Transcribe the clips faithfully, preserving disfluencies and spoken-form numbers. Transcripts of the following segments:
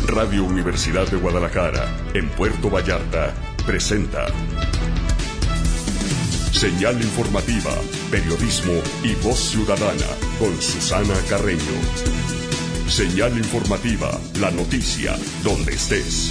Radio Universidad de Guadalajara, en Puerto Vallarta, presenta Señal Informativa, Periodismo y Voz Ciudadana, con Susana Carreño. Señal Informativa, la noticia, donde estés.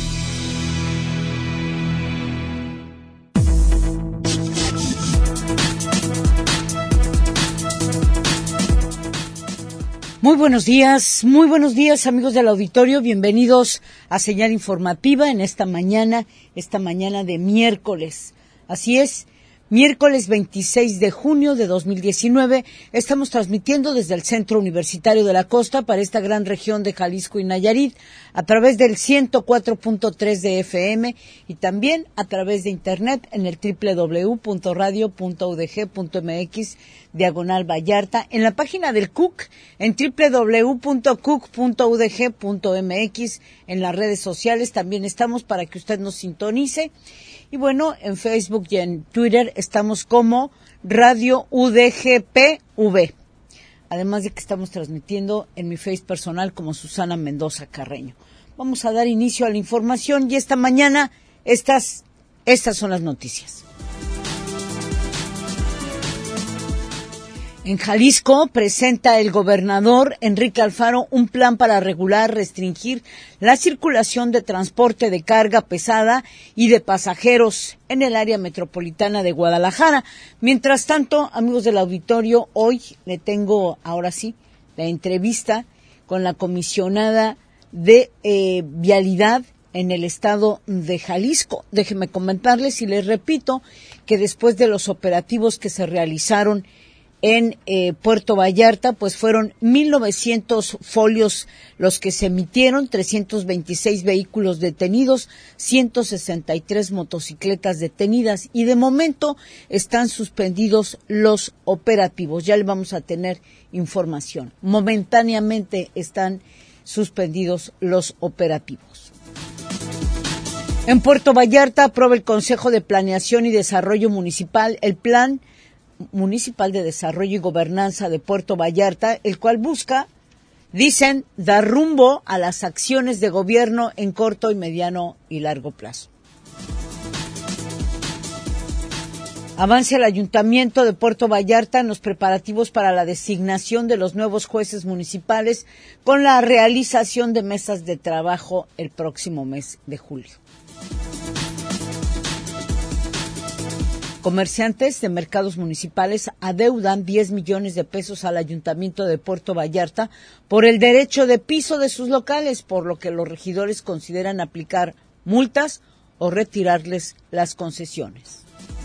Muy buenos días, muy buenos días amigos del auditorio, bienvenidos a Señal Informativa en esta mañana, esta mañana de miércoles. Así es, miércoles veintiséis de junio de dos mil diecinueve, estamos transmitiendo desde el Centro Universitario de la Costa para esta gran región de Jalisco y Nayarit a través del ciento cuatro punto tres de F M y también a través de internet en el doble u doble u doble u punto radio punto u d g punto m x diagonal Vallarta, en la página del C U C en doble u doble u doble u punto c u c punto u d g punto m x, en las redes sociales también estamos para que usted nos sintonice. Y bueno, en Facebook y en Twitter estamos como Radio U D G P V. Además de que estamos transmitiendo en mi Face personal como Susana Mendoza Carreño. Vamos a dar inicio a la información y esta mañana estas, estas son las noticias. En Jalisco presenta el gobernador Enrique Alfaro un plan para regular, restringir la circulación de transporte de carga pesada y de pasajeros en el área metropolitana de Guadalajara. Mientras tanto, amigos del auditorio, hoy le tengo, ahora sí, la entrevista con la comisionada de eh, Vialidad en el estado de Jalisco. Déjenme comentarles y les repito que después de los operativos que se realizaron en eh, Puerto Vallarta, pues fueron mil novecientos folios los que se emitieron, trescientos veintiséis vehículos detenidos, ciento sesenta y tres motocicletas detenidas y de momento están suspendidos los operativos. Ya le vamos a tener información. Momentáneamente están suspendidos los operativos. En Puerto Vallarta aprueba el Consejo de Planeación y Desarrollo Municipal el Plan Municipal de Desarrollo y Gobernanza de Puerto Vallarta, el cual busca, dicen, dar rumbo a las acciones de gobierno en corto y mediano y largo plazo. Avanza el Ayuntamiento de Puerto Vallarta en los preparativos para la designación de los nuevos jueces municipales con la realización de mesas de trabajo el próximo mes de julio. Comerciantes de mercados municipales adeudan diez millones de pesos al Ayuntamiento de Puerto Vallarta por el derecho de piso de sus locales, por lo que los regidores consideran aplicar multas o retirarles las concesiones.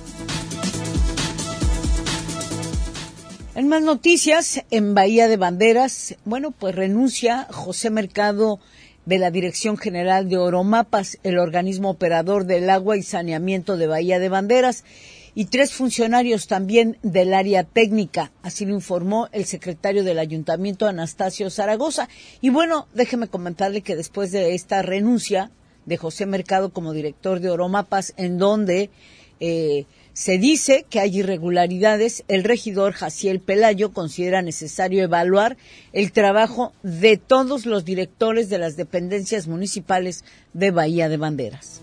En más noticias, en Bahía de Banderas, bueno, pues renuncia José Mercado de la Dirección General de Oromapas, el organismo operador del agua y saneamiento de Bahía de Banderas, y tres funcionarios también del área técnica, así lo informó el secretario del Ayuntamiento, Anastasio Zaragoza. Y bueno, déjeme comentarle que después de esta renuncia de José Mercado como director de Oromapas, en donde eh, se dice que hay irregularidades, el regidor Jaciel Pelayo considera necesario evaluar el trabajo de todos los directores de las dependencias municipales de Bahía de Banderas.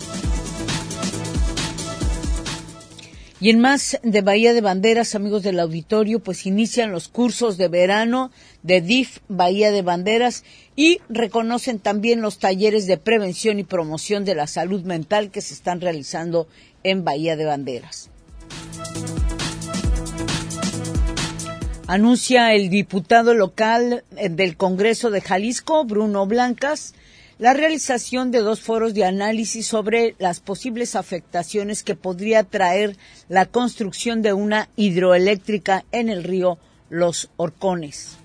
Y en más de Bahía de Banderas, amigos del auditorio, pues inician los cursos de verano de D I F Bahía de Banderas y reconocen también los talleres de prevención y promoción de la salud mental que se están realizando en Bahía de Banderas. Anuncia el diputado local del Congreso de Jalisco, Bruno Blancas, la realización de dos foros de análisis sobre las posibles afectaciones que podría traer la construcción de una hidroeléctrica en el río Los Horcones.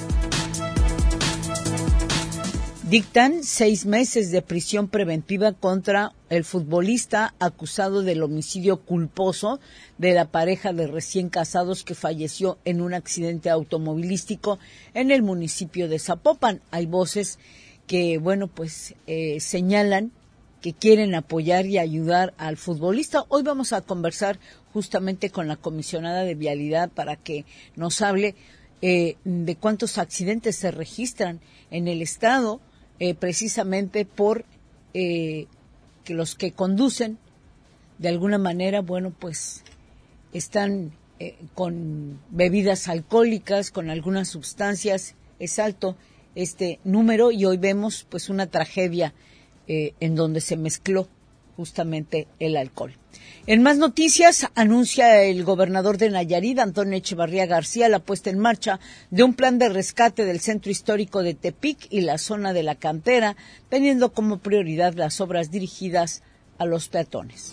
Dictan seis meses de prisión preventiva contra el futbolista acusado del homicidio culposo de la pareja de recién casados que falleció en un accidente automovilístico en el municipio de Zapopan. Hay voces que, bueno, pues eh, señalan que quieren apoyar y ayudar al futbolista. Hoy vamos a conversar justamente con la comisionada de Vialidad para que nos hable eh, de cuántos accidentes se registran en el estado eh, precisamente por eh, que los que conducen, de alguna manera, bueno, pues están eh, con bebidas alcohólicas, con algunas sustancias. Es alto este número y hoy vemos pues una tragedia eh, en donde se mezcló justamente el alcohol. En más noticias, anuncia el gobernador de Nayarit, Antonio Echevarría García, la puesta en marcha de un plan de rescate del centro histórico de Tepic y la zona de la cantera, teniendo como prioridad las obras dirigidas a los peatones.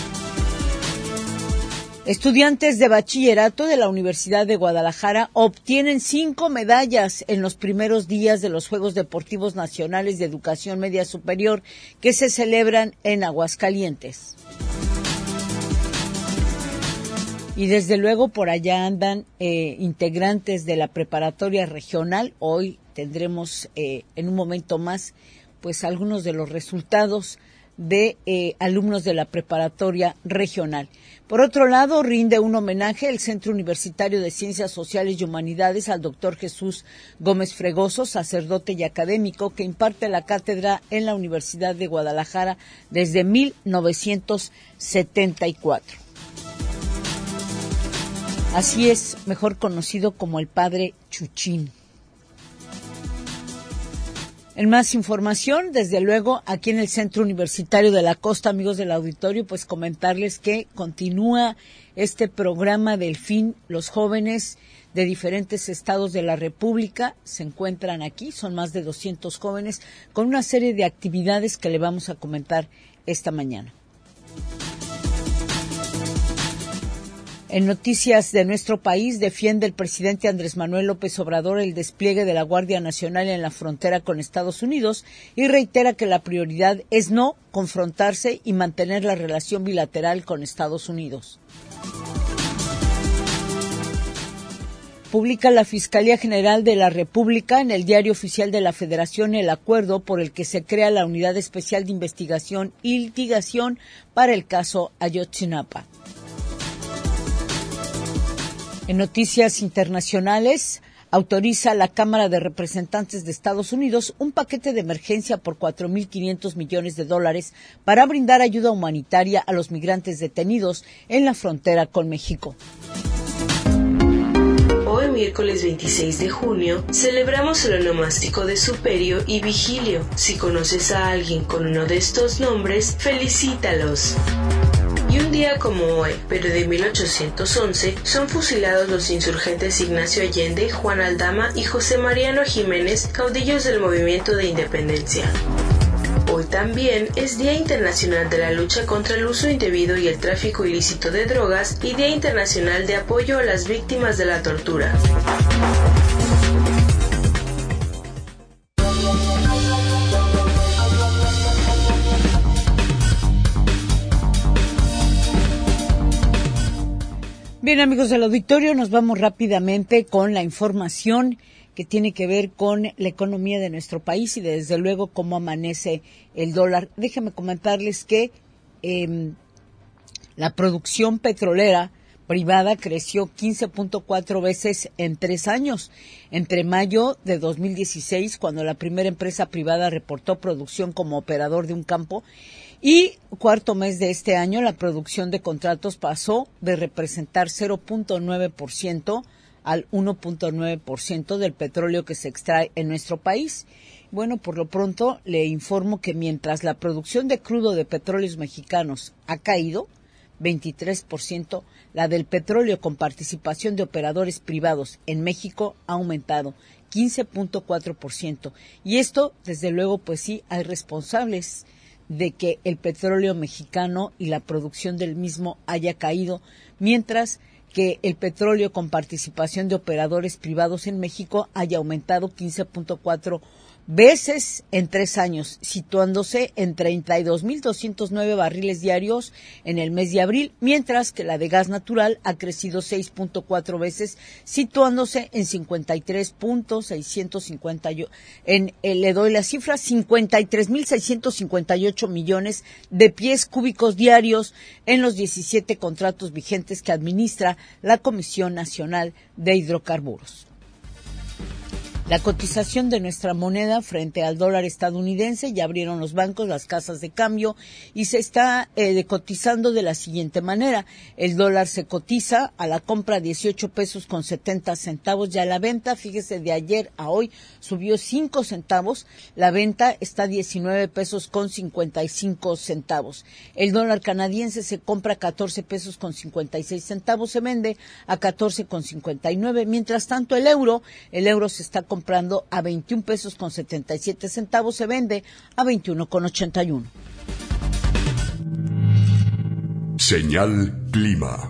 Estudiantes de bachillerato de la Universidad de Guadalajara obtienen cinco medallas en los primeros días de los Juegos Deportivos Nacionales de Educación Media Superior que se celebran en Aguascalientes. Y desde luego por allá andan eh, integrantes de la preparatoria regional. Hoy tendremos eh, en un momento más pues algunos de los resultados de eh, alumnos de la preparatoria regional. Por otro lado, rinde un homenaje el Centro Universitario de Ciencias Sociales y Humanidades al doctor Jesús Gómez Fregoso, sacerdote y académico que imparte la cátedra en la Universidad de Guadalajara desde mil novecientos setenta y cuatro. Así es, mejor conocido como el Padre Chuchín. En más información, desde luego, aquí en el Centro Universitario de la Costa, amigos del auditorio, pues comentarles que continúa este programa del fin. Los jóvenes de diferentes estados de la República se encuentran aquí, son más de doscientos jóvenes, con una serie de actividades que le vamos a comentar esta mañana. En noticias de nuestro país, defiende el presidente Andrés Manuel López Obrador el despliegue de la Guardia Nacional en la frontera con Estados Unidos y reitera que la prioridad es no confrontarse y mantener la relación bilateral con Estados Unidos. Publica la Fiscalía General de la República en el Diario Oficial de la Federación el acuerdo por el que se crea la Unidad Especial de Investigación y Litigación para el caso Ayotzinapa. En noticias internacionales, autoriza la Cámara de Representantes de Estados Unidos un paquete de emergencia por cuatro mil quinientos millones de dólares para brindar ayuda humanitaria a los migrantes detenidos en la frontera con México. Hoy, miércoles veintiséis de junio, celebramos el onomástico de Superio y Vigilio. Si conoces a alguien con uno de estos nombres, felicítalos. Y un día como hoy, pero de mil ochocientos once, son fusilados los insurgentes Ignacio Allende, Juan Aldama y José Mariano Jiménez, caudillos del Movimiento de Independencia. Hoy también es Día Internacional de la Lucha contra el Uso Indebido y el Tráfico Ilícito de Drogas y Día Internacional de Apoyo a las Víctimas de la Tortura. Bien, amigos del auditorio, nos vamos rápidamente con la información que tiene que ver con la economía de nuestro país y desde luego cómo amanece el dólar. Déjenme comentarles que eh, la producción petrolera privada creció quince punto cuatro veces en tres años. Entre mayo de dos mil dieciséis, cuando la primera empresa privada reportó producción como operador de un campo, y cuarto mes de este año, la producción de contratos pasó de representar cero punto nueve por ciento al uno punto nueve por ciento del petróleo que se extrae en nuestro país. Bueno, por lo pronto le informo que mientras la producción de crudo de petróleos mexicanos ha caído veintitrés por ciento, la del petróleo con participación de operadores privados en México ha aumentado quince punto cuatro por ciento. Y esto, desde luego, pues sí, hay responsables de que el petróleo mexicano y la producción del mismo haya caído, mientras que el petróleo con participación de operadores privados en México haya aumentado quince punto cuatro veces en tres años, situándose en treinta y dos mil doscientos nueve barriles diarios en el mes de abril, mientras que la de gas natural ha crecido seis punto cuatro veces, situándose en cincuenta y tres mil seiscientos cincuenta y ocho, en, eh, le doy la cifra, cincuenta y tres mil seiscientos cincuenta y ocho millones de pies cúbicos diarios en los diecisiete contratos vigentes que administra la Comisión Nacional de Hidrocarburos. La cotización de nuestra moneda frente al dólar estadounidense, ya abrieron los bancos, las casas de cambio, y se está eh, cotizando de la siguiente manera. El dólar se cotiza a la compra dieciocho pesos con setenta centavos, ya la venta, fíjese, de ayer a hoy subió cinco centavos, la venta está diecinueve pesos con cincuenta y cinco centavos. El dólar canadiense se compra a catorce pesos con cincuenta y seis centavos, se vende a catorce con cincuenta y nueve. Mientras tanto, el euro, el euro se está comprando a veintiún pesos con setenta y siete centavos, se vende a veintiuno con ochenta y uno. Señal Clima.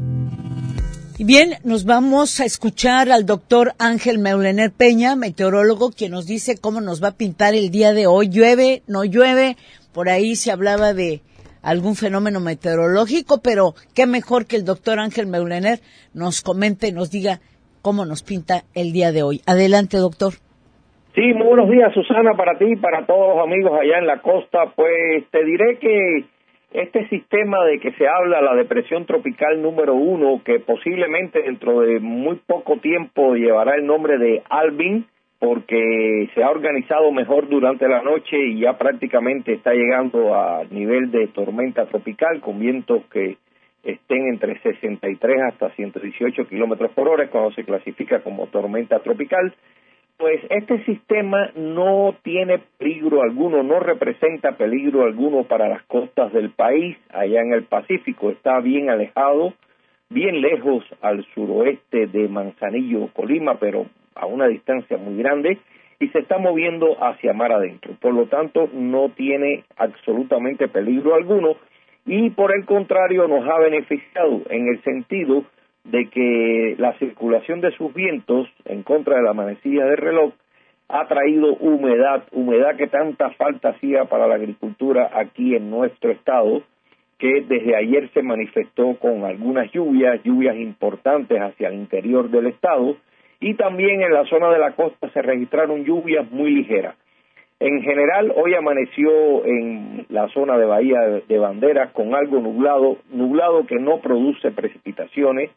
Y bien, nos vamos a escuchar al doctor Ángel Meulener Peña, meteorólogo, quien nos dice cómo nos va a pintar el día de hoy. ¿Llueve? ¿No llueve? Por ahí se hablaba de algún fenómeno meteorológico, pero qué mejor que el doctor Ángel Meulener nos comente, nos diga cómo nos pinta el día de hoy. Adelante, doctor. Sí, muy buenos días, Susana, para ti y para todos los amigos allá en la costa. Pues te diré que este sistema de que se habla, la depresión tropical número uno, que posiblemente dentro de muy poco tiempo llevará el nombre de Alvin, porque se ha organizado mejor durante la noche y ya prácticamente está llegando a nivel de tormenta tropical con vientos que estén entre sesenta y tres hasta ciento dieciocho kilómetros por hora, cuando se clasifica como tormenta tropical. Pues este sistema no tiene peligro alguno, no representa peligro alguno para las costas del país, allá en el Pacífico. Está bien alejado, bien lejos al suroeste de Manzanillo, Colima, pero a una distancia muy grande, y se está moviendo hacia mar adentro. Por lo tanto, no tiene absolutamente peligro alguno, y por el contrario nos ha beneficiado en el sentido de que la circulación de sus vientos en contra de la manecilla del reloj ha traído humedad, humedad que tanta falta hacía para la agricultura aquí en nuestro estado, que desde ayer se manifestó con algunas lluvias, lluvias importantes hacia el interior del estado, y también en la zona de la costa se registraron lluvias muy ligeras. En general, hoy amaneció en la zona de Bahía de Banderas con algo nublado, nublado que no produce precipitaciones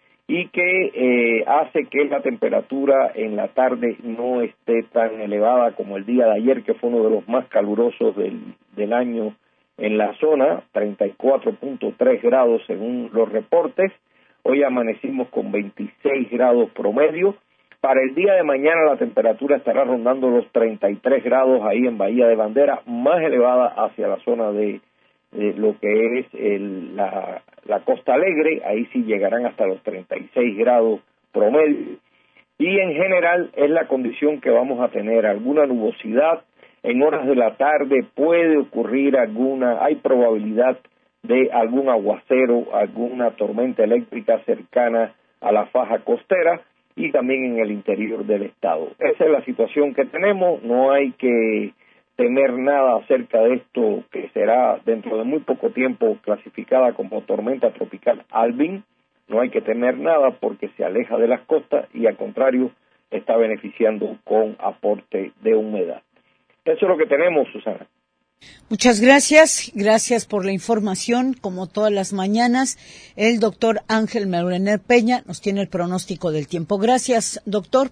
y que eh, hace que la temperatura en la tarde no esté tan elevada como el día de ayer, que fue uno de los más calurosos del, del año en la zona, treinta y cuatro punto tres grados según los reportes. Hoy amanecimos con veintiséis grados promedio. Para el día de mañana la temperatura estará rondando los treinta y tres grados ahí en Bahía de Bandera, más elevada hacia la zona de, de lo que es el, la, la Costa Alegre, ahí sí llegarán hasta los treinta y seis grados promedio. Y en general es la condición que vamos a tener, alguna nubosidad, en horas de la tarde puede ocurrir alguna, hay probabilidad de algún aguacero, alguna tormenta eléctrica cercana a la faja costera, y también en el interior del estado. Esa es la situación que tenemos, no hay que temer nada acerca de esto, que será dentro de muy poco tiempo clasificada como tormenta tropical Alvin. No hay que temer nada porque se aleja de las costas y al contrario está beneficiando con aporte de humedad. Eso es lo que tenemos, Susana. Muchas gracias, gracias por la información, como todas las mañanas. El doctor Ángel Meulener Peña nos tiene el pronóstico del tiempo. Gracias, doctor.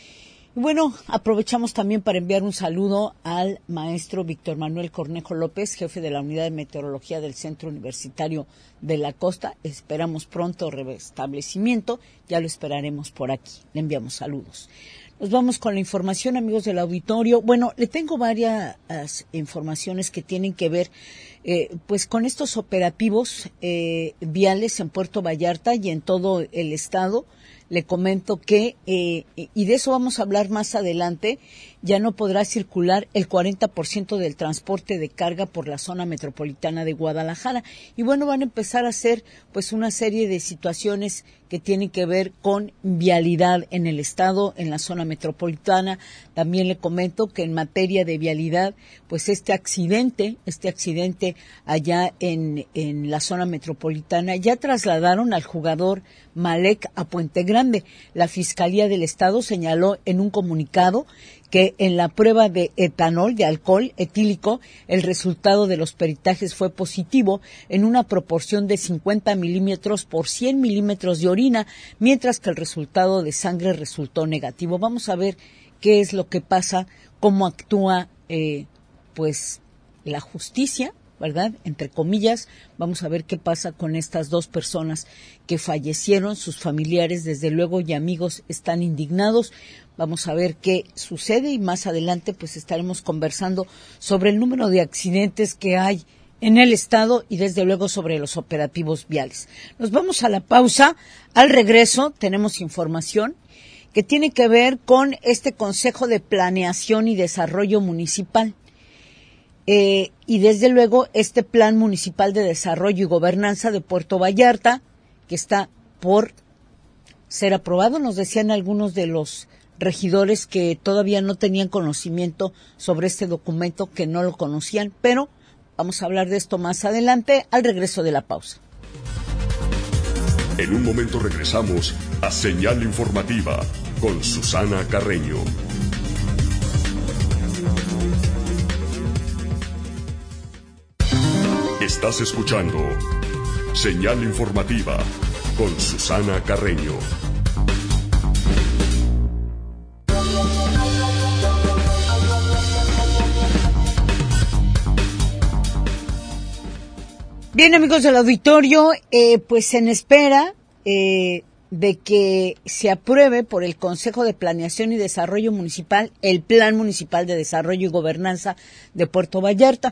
Y bueno, aprovechamos también para enviar un saludo al maestro Víctor Manuel Cornejo López, jefe de la Unidad de Meteorología del Centro Universitario de la Costa. Esperamos pronto restablecimiento, ya lo esperaremos por aquí. Le enviamos saludos. Nos vamos con la información, amigos del auditorio. Bueno, le tengo varias informaciones que tienen que ver eh, pues con estos operativos eh, viales en Puerto Vallarta y en todo el estado. Le comento que, eh, y de eso vamos a hablar más adelante, ya no podrá circular el cuarenta por ciento del transporte de carga por la zona metropolitana de Guadalajara. Y bueno, van a empezar a hacer pues una serie de situaciones que tienen que ver con vialidad en el estado, en la zona metropolitana. También le comento que en materia de vialidad, pues este accidente, este accidente allá en, en la zona metropolitana, ya trasladaron al jugador Malek a Puente Grande. La Fiscalía del Estado señaló en un comunicado que en la prueba de etanol, de alcohol etílico, el resultado de los peritajes fue positivo en una proporción de cincuenta milímetros por cien milímetros de orina, mientras que el resultado de sangre resultó negativo. Vamos a ver qué es lo que pasa, cómo actúa eh, pues la justicia, ¿verdad? Entre comillas, vamos a ver qué pasa con estas dos personas que fallecieron, sus familiares, desde luego, y amigos están indignados. Vamos a ver qué sucede y más adelante pues estaremos conversando sobre el número de accidentes que hay en el estado y desde luego sobre los operativos viales. Nos vamos a la pausa. Al regreso tenemos información que tiene que ver con este Consejo de Planeación y Desarrollo Municipal. Eh, y desde luego este Plan Municipal de Desarrollo y Gobernanza de Puerto Vallarta, que está por ser aprobado. Nos decían algunos de los regidores que todavía no tenían conocimiento sobre este documento, que no lo conocían, pero vamos a hablar de esto más adelante, al regreso de la pausa. En un momento regresamos a Señal Informativa con Susana Carreño. Estás escuchando Señal Informativa con Susana Carreño. Bien, amigos del auditorio, eh, pues en espera eh, de que se apruebe por el Consejo de Planeación y Desarrollo Municipal el Plan Municipal de Desarrollo y Gobernanza de Puerto Vallarta.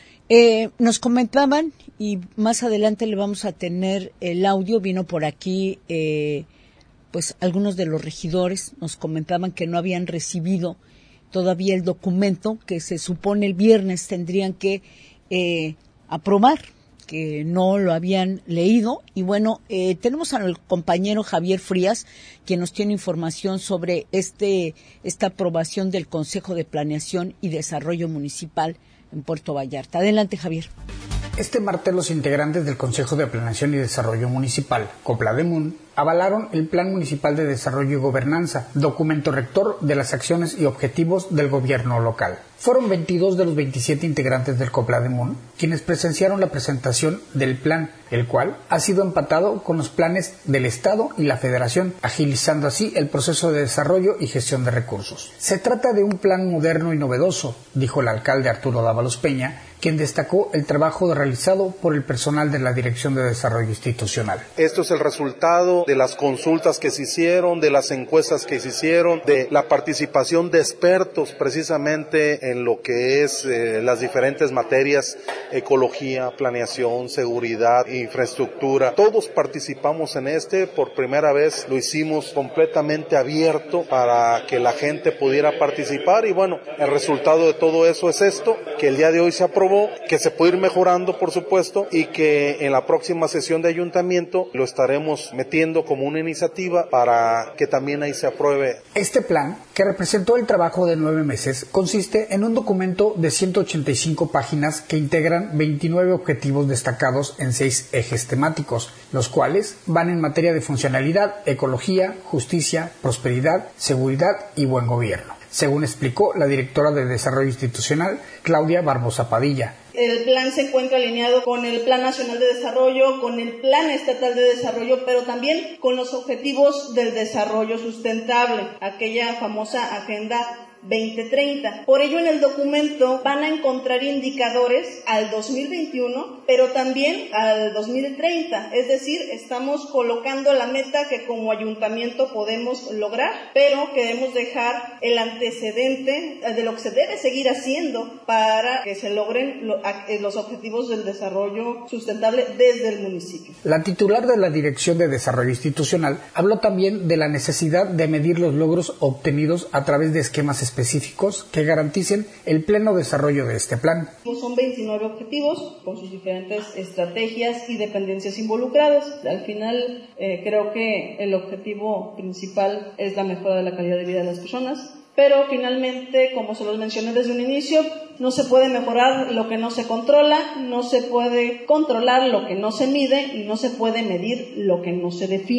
Eh, nos comentaban, y más adelante le vamos a tener el audio, vino por aquí, eh, pues algunos de los regidores nos comentaban que no habían recibido todavía el documento que se supone el viernes tendrían que eh, aprobar, que no lo habían leído. Y bueno, eh, tenemos al compañero Javier Frías, quien nos tiene información sobre este esta aprobación del Consejo de Planeación y Desarrollo Municipal en Puerto Vallarta. Adelante, Javier. Este martes los integrantes del Consejo de Planeación y Desarrollo Municipal, COPLADEMUN, avalaron el Plan Municipal de Desarrollo y Gobernanza, documento rector de las acciones y objetivos del gobierno local. Fueron veintidós de los veintisiete integrantes del COPLADEMUN quienes presenciaron la presentación del plan, el cual ha sido empatado con los planes del Estado y la Federación, agilizando así el proceso de desarrollo y gestión de recursos. Se trata de un plan moderno y novedoso, dijo el alcalde Arturo Dávalos Peña, quien destacó el trabajo realizado por el personal de la Dirección de Desarrollo Institucional. Esto es el resultado de las consultas que se hicieron, de las encuestas que se hicieron, de la participación de expertos precisamente en lo que es eh, las diferentes materias, ecología, planeación, seguridad, infraestructura. Todos participamos en este, por primera vez lo hicimos completamente abierto para que la gente pudiera participar y bueno, el resultado de todo eso es esto, que el día de hoy se aprobó, que se puede ir mejorando por supuesto y que en la próxima sesión de ayuntamiento lo estaremos metiendo como una iniciativa para que también ahí se apruebe. Este plan, que representó el trabajo de nueve meses, consiste en un documento de ciento ochenta y cinco páginas que integran veintinueve objetivos destacados en seis ejes temáticos, los cuales van en materia de funcionalidad, ecología, justicia, prosperidad, seguridad y buen gobierno, según explicó la directora de Desarrollo Institucional, Claudia Barbosa Padilla. El plan se encuentra alineado con el Plan Nacional de Desarrollo, con el Plan Estatal de Desarrollo, pero también con los objetivos del desarrollo sustentable, aquella famosa Agenda veinte treinta. Por ello, en el documento van a encontrar indicadores al dos mil veintiuno, pero también al dos mil treinta. Es decir, estamos colocando la meta que como ayuntamiento podemos lograr, pero queremos dejar el antecedente de lo que se debe seguir haciendo para que se logren los objetivos del desarrollo sustentable desde el municipio. La titular de la Dirección de Desarrollo Institucional habló también de la necesidad de medir los logros obtenidos a través de esquemas específicos específicos que garanticen el pleno desarrollo de este plan. Son veintinueve objetivos con sus diferentes estrategias y dependencias involucradas. Al final eh, creo que el objetivo principal es la mejora de la calidad de vida de las personas, pero finalmente, como se los mencioné desde un inicio, no se puede mejorar lo que no se controla, no se puede controlar lo que no se mide y no se puede medir lo que no se define.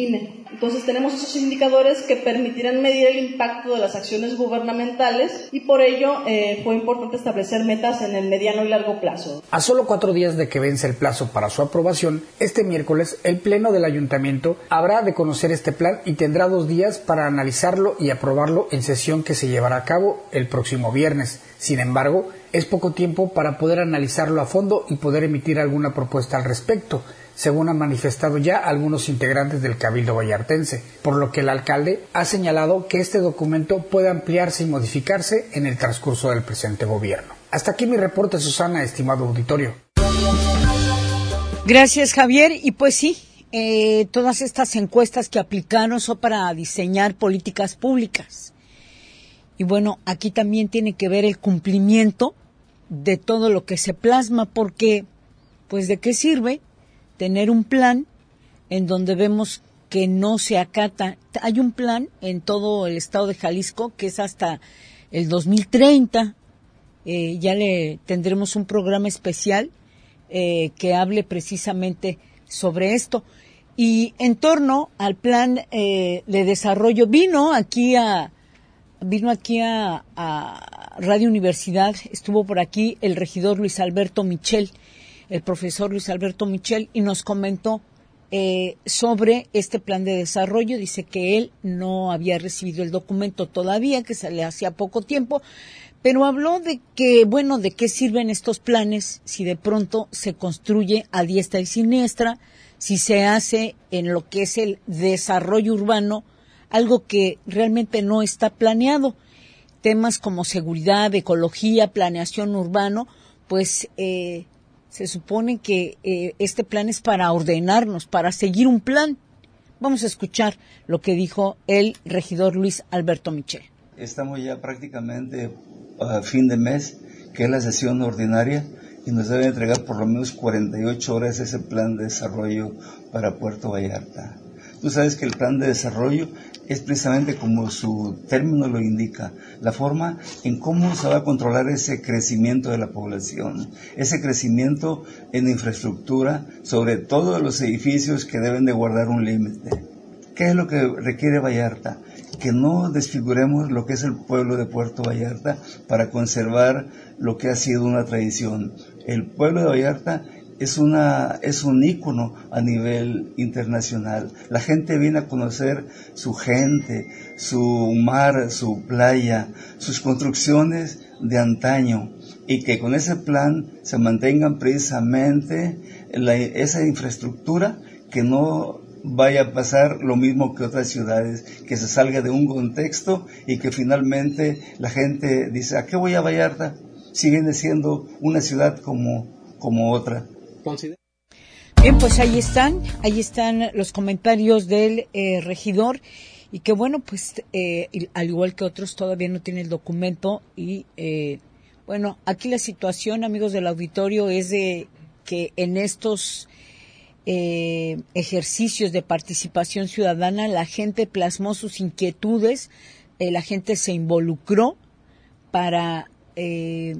Entonces tenemos esos indicadores que permitirán medir el impacto de las acciones gubernamentales y por ello eh, fue importante establecer metas en el mediano y largo plazo. A solo cuatro días de que vence el plazo para su aprobación, este miércoles el Pleno del Ayuntamiento habrá de conocer este plan y tendrá dos días para analizarlo y aprobarlo en sesión que se llevará a cabo el próximo viernes. Sin embargo, es poco tiempo para poder analizarlo a fondo y poder emitir alguna propuesta al respecto, según han manifestado ya algunos integrantes del Cabildo vallartense, por lo que el alcalde ha señalado que este documento puede ampliarse y modificarse en el transcurso del presente gobierno. Hasta aquí mi reporte, Susana, estimado auditorio. Gracias, Javier. Y pues sí, eh, todas estas encuestas que aplicaron son para diseñar políticas públicas. Y bueno, aquí también tiene que ver el cumplimiento de todo lo que se plasma, porque, pues, ¿de qué sirve tener un plan en donde vemos que no se acata? Hay un plan en todo el estado de Jalisco que es hasta el dos mil treinta. Eh, ya le tendremos un programa especial eh, que hable precisamente sobre esto. Y en torno al plan eh, de desarrollo, vino aquí a vino aquí a, a Radio Universidad, estuvo por aquí el regidor Luis Alberto Michel, el profesor Luis Alberto Michel, y nos comentó eh, sobre este plan de desarrollo. Dice que él no había recibido el documento todavía, que se le hacía poco tiempo, pero habló de que, bueno, de qué sirven estos planes si de pronto se construye a diestra y siniestra, si se hace en lo que es el desarrollo urbano, algo que realmente no está planeado. Temas como seguridad, ecología, planeación urbano, pues eh, se supone que eh, este plan es para ordenarnos, para seguir un plan. Vamos a escuchar lo que dijo el regidor Luis Alberto Michel. Estamos ya prácticamente a fin de mes, que es la sesión ordinaria, y nos deben entregar por lo menos cuarenta y ocho horas ese plan de desarrollo para Puerto Vallarta. Tú sabes que el plan de desarrollo es precisamente como su término lo indica, la forma en cómo se va a controlar ese crecimiento de la población, ese crecimiento en infraestructura, sobre todo los edificios que deben de guardar un límite. ¿Qué es lo que requiere Vallarta? Que no desfiguremos lo que es el pueblo de Puerto Vallarta para conservar lo que ha sido una tradición. El pueblo de Vallarta es una es un ícono a nivel internacional. La gente viene a conocer su gente, su mar, su playa, sus construcciones de antaño, y que con ese plan se mantengan precisamente la, esa infraestructura, que no vaya a pasar lo mismo que otras ciudades, que se salga de un contexto y que finalmente la gente dice, ¿a qué voy a Vallarta? Sigue siendo una ciudad como, como otra. Bien, pues ahí están, ahí están los comentarios del eh, regidor, y que bueno, pues eh, al igual que otros todavía no tiene el documento, y eh, bueno, aquí la situación, amigos del auditorio, es de que en estos eh, ejercicios de participación ciudadana la gente plasmó sus inquietudes, eh, la gente se involucró para eh,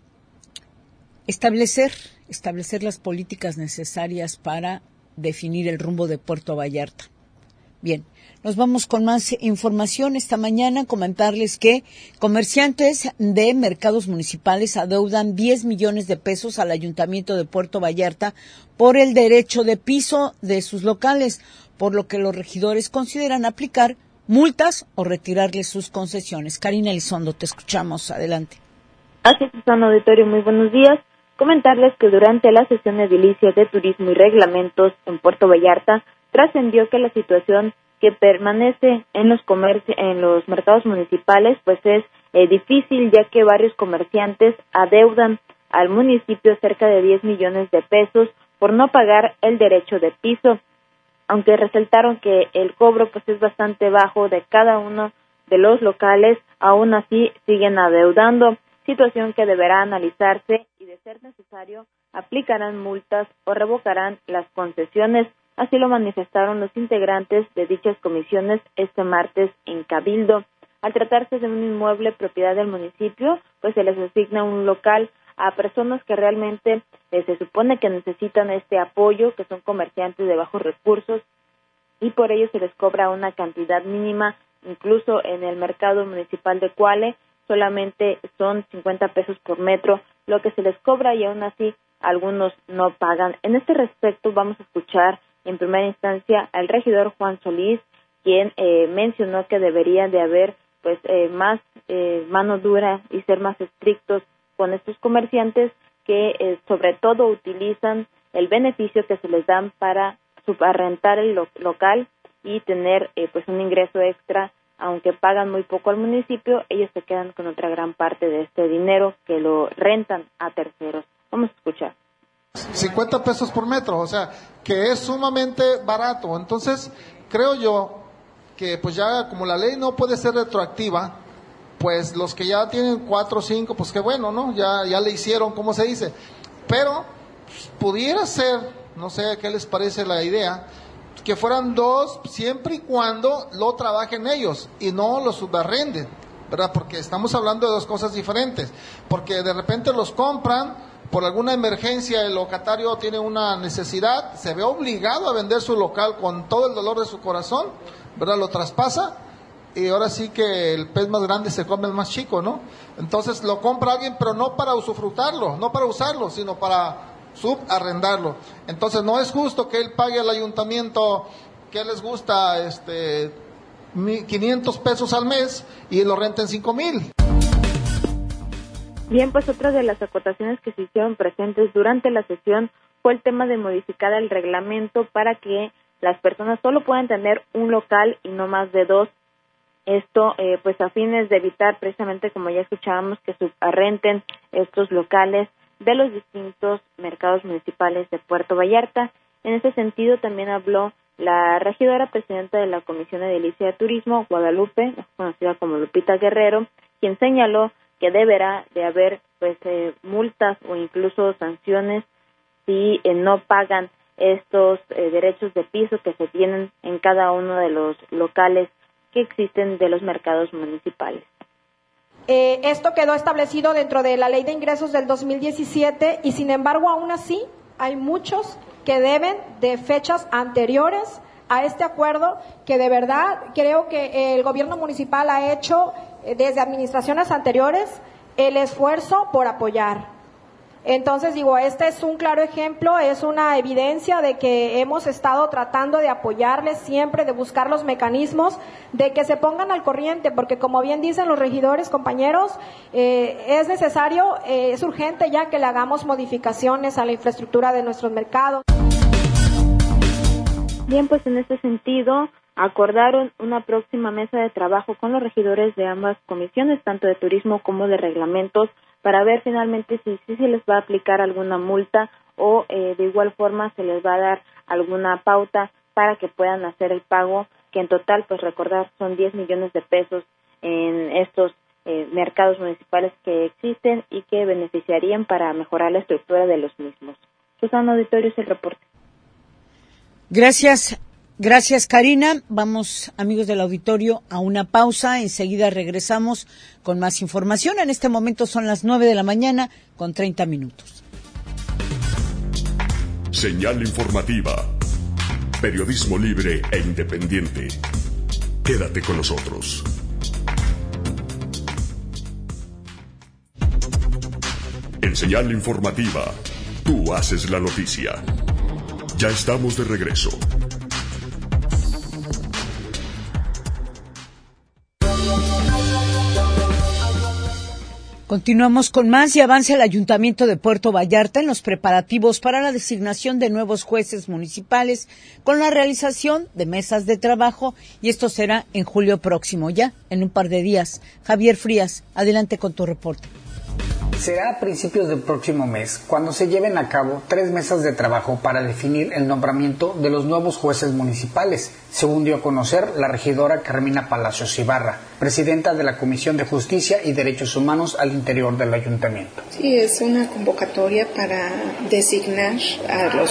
establecer establecer las políticas necesarias para definir el rumbo de Puerto Vallarta. Bien, nos vamos con más información esta mañana. Comentarles que comerciantes de mercados municipales adeudan diez millones de pesos al Ayuntamiento de Puerto Vallarta por el derecho de piso de sus locales, por lo que los regidores consideran aplicar multas o retirarles sus concesiones. Karina Elizondo, te escuchamos. Adelante. Así es, Susana Auditorio, muy buenos días. Comentarles que durante la sesión edilicia de turismo y reglamentos en Puerto Vallarta trascendió que la situación que permanece en los comerci- en los mercados municipales pues es eh, difícil, ya que varios comerciantes adeudan al municipio cerca de diez millones de pesos por no pagar el derecho de piso, aunque resaltaron que el cobro pues es bastante bajo de cada uno de los locales, aún así siguen adeudando, situación que deberá analizarse y, de ser necesario, aplicarán multas o revocarán las concesiones. Así lo manifestaron los integrantes de dichas comisiones este martes en Cabildo. Al tratarse de un inmueble propiedad del municipio, pues se les asigna un local a personas que realmente eh, se supone que necesitan este apoyo, que son comerciantes de bajos recursos, y por ello se les cobra una cantidad mínima. Incluso en el mercado municipal de Cuale solamente son cincuenta pesos por metro lo que se les cobra y aún así algunos no pagan. En este respecto vamos a escuchar en primera instancia al regidor Juan Solís, quien eh, mencionó que debería de haber pues eh, más eh, mano dura y ser más estrictos con estos comerciantes que eh, sobre todo utilizan el beneficio que se les dan para subarrentar el lo- local y tener eh, pues un ingreso extra. Aunque pagan muy poco al municipio, ellos se quedan con otra gran parte de este dinero que lo rentan a terceros. Vamos a escuchar. cincuenta pesos por metro, o sea, que es sumamente barato. Entonces, creo yo que pues ya como la ley no puede ser retroactiva, pues los que ya tienen cuatro o cinco, pues qué bueno, ¿no? Ya, ya le hicieron, como se dice. Pero pues, pudiera ser, no sé qué les parece la idea, que fueran dos siempre y cuando lo trabajen ellos y no lo subarrenden, ¿verdad? Porque estamos hablando de dos cosas diferentes, porque de repente los compran por alguna emergencia, el locatario tiene una necesidad, se ve obligado a vender su local con todo el dolor de su corazón, ¿verdad? Lo traspasa y ahora sí que el pez más grande se come el más chico, ¿no? Entonces lo compra alguien, pero no para usufructarlo, no para usarlo, sino para subarrendarlo. Entonces no es justo que él pague al ayuntamiento, que les gusta este quinientos pesos al mes y lo renten cinco mil. Bien, pues otra de las acotaciones que se hicieron presentes durante la sesión fue el tema de modificar el reglamento para que las personas solo puedan tener un local y no más de dos. Esto eh, pues a fines de evitar precisamente, como ya escuchábamos, que subarrenten estos locales de los distintos mercados municipales de Puerto Vallarta. En ese sentido también habló la regidora presidenta de la Comisión Edilicia de Turismo, Guadalupe, conocida como Lupita Guerrero, quien señaló que deberá de haber pues eh, multas o incluso sanciones si eh, no pagan estos eh, derechos de piso que se tienen en cada uno de los locales que existen de los mercados municipales. Eh, esto quedó establecido dentro de la Ley de Ingresos del dos mil diecisiete y sin embargo aún así hay muchos que deben de fechas anteriores a este acuerdo que de verdad creo que el gobierno municipal ha hecho eh, desde administraciones anteriores el esfuerzo por apoyar. Entonces digo, este es un claro ejemplo, es una evidencia de que hemos estado tratando de apoyarles siempre, de buscar los mecanismos, de que se pongan al corriente, porque como bien dicen los regidores, compañeros, eh, es necesario, eh, es urgente ya que le hagamos modificaciones a la infraestructura de nuestros mercados. Bien, pues en este sentido acordaron una próxima mesa de trabajo con los regidores de ambas comisiones, tanto de turismo como de reglamentos, para ver finalmente si, si se les va a aplicar alguna multa o eh, de igual forma se les va a dar alguna pauta para que puedan hacer el pago, que en total, pues recordar, son diez millones de pesos en estos eh, mercados municipales que existen y que beneficiarían para mejorar la estructura de los mismos. Susana, auditorio, es el reporte. Gracias. Gracias, Karina. Vamos, amigos del auditorio, a una pausa. Enseguida regresamos con más información. En este momento son las nueve de la mañana con treinta minutos. Señal informativa. Periodismo libre e independiente. Quédate con nosotros. En Señal informativa, tú haces la noticia. Ya estamos de regreso. Continuamos con más y avanza el Ayuntamiento de Puerto Vallarta en los preparativos para la designación de nuevos jueces municipales con la realización de mesas de trabajo y esto será en julio próximo, ya en un par de días. Javier Frías, adelante con tu reporte. Será a principios del próximo mes cuando se lleven a cabo tres mesas de trabajo para definir el nombramiento de los nuevos jueces municipales, según dio a conocer la regidora Carmina Palacios Ibarra, presidenta de la Comisión de Justicia y Derechos Humanos al interior del ayuntamiento. Sí, es una convocatoria para designar a los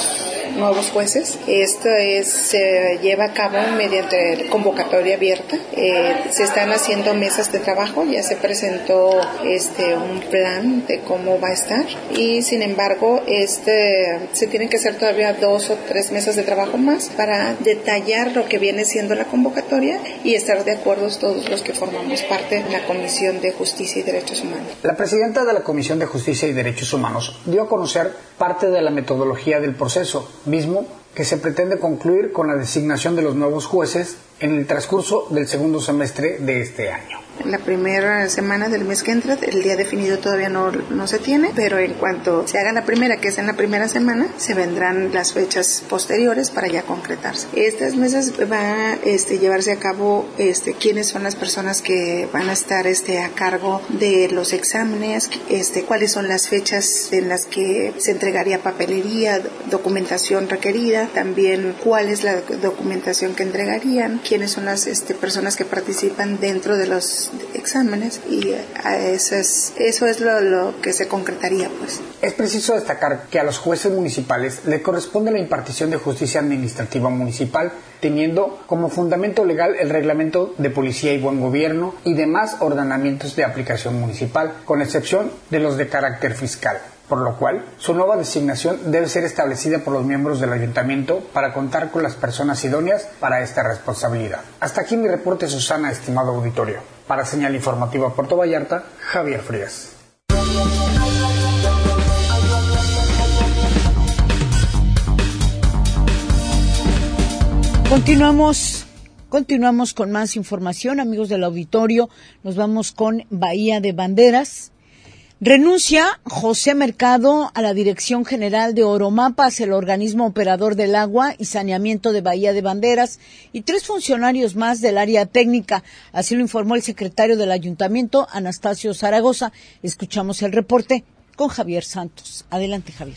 nuevos jueces. Esto es, se lleva a cabo mediante convocatoria abierta. Eh, se están haciendo mesas de trabajo, ya se presentó este un plan de cómo va a estar y sin embargo este se tienen que hacer todavía dos o tres mesas de trabajo más para detallar lo que viene siendo la convocatoria y estar de acuerdo todos los que formamos parte de la Comisión de Justicia y Derechos Humanos. La presidenta de la Comisión de Justicia y Derechos Humanos dio a conocer parte de la metodología del proceso, mismo que se pretende concluir con la designación de los nuevos jueces en el transcurso del segundo semestre de este año. La primera semana del mes que entra, el día definido todavía no, no se tiene, pero en cuanto se haga la primera, que es en la primera semana, se vendrán las fechas posteriores para ya concretarse. Estas mesas va a este, llevarse a cabo este, quiénes son las personas que van a estar este, a cargo de los exámenes, este, cuáles son las fechas en las que se entregaría papelería, documentación requerida, también cuál es la documentación que entregarían, quiénes son las este, personas que participan dentro de los exámenes y a eso es, eso es lo, lo que se concretaría, pues. Es preciso destacar que a los jueces municipales le corresponde la impartición de justicia administrativa municipal, teniendo como fundamento legal el reglamento de policía y buen gobierno y demás ordenamientos de aplicación municipal, con excepción de los de carácter fiscal, por lo cual su nueva designación debe ser establecida por los miembros del ayuntamiento para contar con las personas idóneas para esta responsabilidad. Hasta aquí mi reporte, Susana, estimado auditorio. Para Señal Informativa Puerto Vallarta, Javier Frías. Continuamos, continuamos con más información, amigos del auditorio. Nos vamos con Bahía de Banderas. Renuncia José Mercado a la Dirección General de Oromapas, el organismo operador del agua y saneamiento de Bahía de Banderas, y tres funcionarios más del área técnica. Así lo informó el secretario del Ayuntamiento, Anastasio Zaragoza. Escuchamos el reporte con Javier Santos. Adelante, Javier.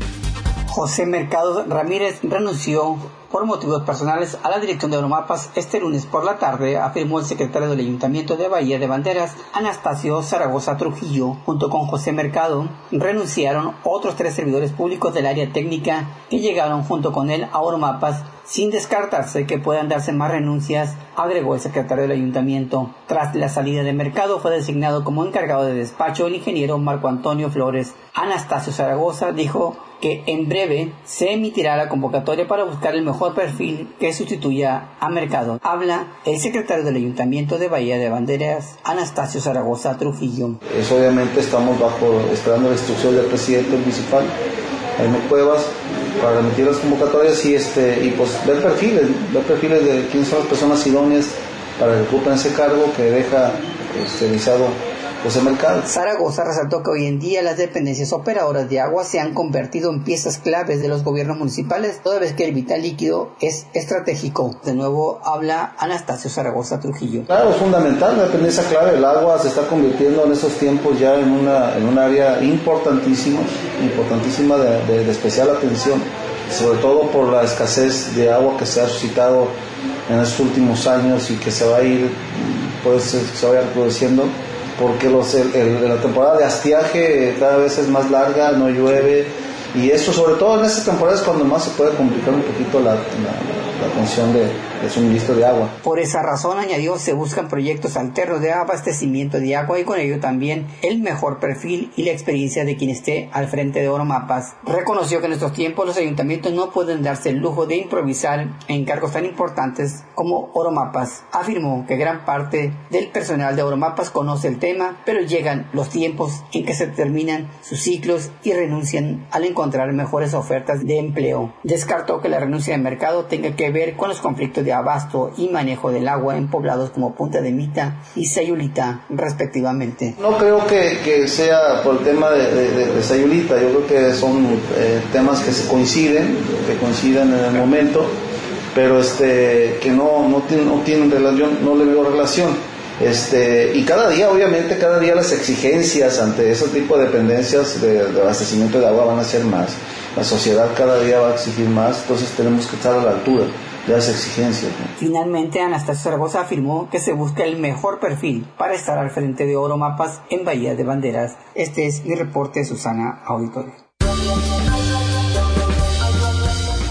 José Mercado Ramírez renunció por motivos personales a la dirección de Oromapas este lunes por la tarde, afirmó el secretario del Ayuntamiento de Bahía de Banderas, Anastasio Zaragoza Trujillo. Junto con José Mercado, renunciaron otros tres servidores públicos del área técnica que llegaron junto con él a Oromapas, sin descartarse que puedan darse más renuncias, agregó el secretario del Ayuntamiento. Tras la salida de Mercado, fue designado como encargado de despacho el ingeniero Marco Antonio Flores. Anastasio Zaragoza dijo que en breve se emitirá la convocatoria para buscar el mejor perfil que sustituya a Mercado. Habla el secretario del Ayuntamiento de Bahía de Banderas, Anastasio Zaragoza Trujillo. Eso obviamente estamos bajo, esperando la instrucción del presidente municipal, Jaime Cuevas, para emitir las convocatorias y este y pues ver perfiles, ver perfiles de quiénes son las personas idóneas para que ocupen ese cargo que deja pues, realizado José Mercado. Zaragoza resaltó que hoy en día las dependencias operadoras de agua se han convertido en piezas claves de los gobiernos municipales, toda vez que el vital líquido es estratégico. De nuevo habla Anastasio Zaragoza Trujillo. Claro, es fundamental, la dependencia clave. El agua se está convirtiendo en estos tiempos ya en una en un área importantísima, importantísima de, de, de especial atención, sobre todo por la escasez de agua que se ha suscitado en estos últimos años y que se va a ir, pues se va a ir reproduciendo, porque los, el, el, la temporada de estiaje cada vez es más larga, no llueve, y eso sobre todo en estas temporadas cuando más se puede complicar un poquito la, la, la función de, de suministro de agua. Por esa razón, añadió, se buscan proyectos alternos de abastecimiento de agua y con ello también el mejor perfil y la experiencia de quien esté al frente de Oromapas. Reconoció que en estos tiempos los ayuntamientos no pueden darse el lujo de improvisar en cargos tan importantes como Oromapas. Afirmó que gran parte del personal de Oromapas conoce el tema, pero llegan los tiempos en que se terminan sus ciclos y renuncian al encontrar mejores ofertas de empleo. Descartó que la renuncia de Mercado tenga que ver con los conflictos de abasto y manejo del agua en poblados como Punta de Mita y Sayulita, respectivamente. No creo que, que sea por el tema de, de, de Sayulita, yo creo que son eh, temas que se coinciden, que coinciden en el momento, pero este que no, no, tienen, no tienen relación, no le veo relación. Este, y cada día, obviamente, cada día las exigencias ante ese tipo de dependencias de, de abastecimiento de agua van a ser más. La sociedad cada día va a exigir más, entonces tenemos que estar a la altura de las exigencias, ¿no? Finalmente, Anastasio Zaragoza afirmó que se busca el mejor perfil para estar al frente de Oromapas en Bahía de Banderas. Este es mi reporte, Susana Auditorio.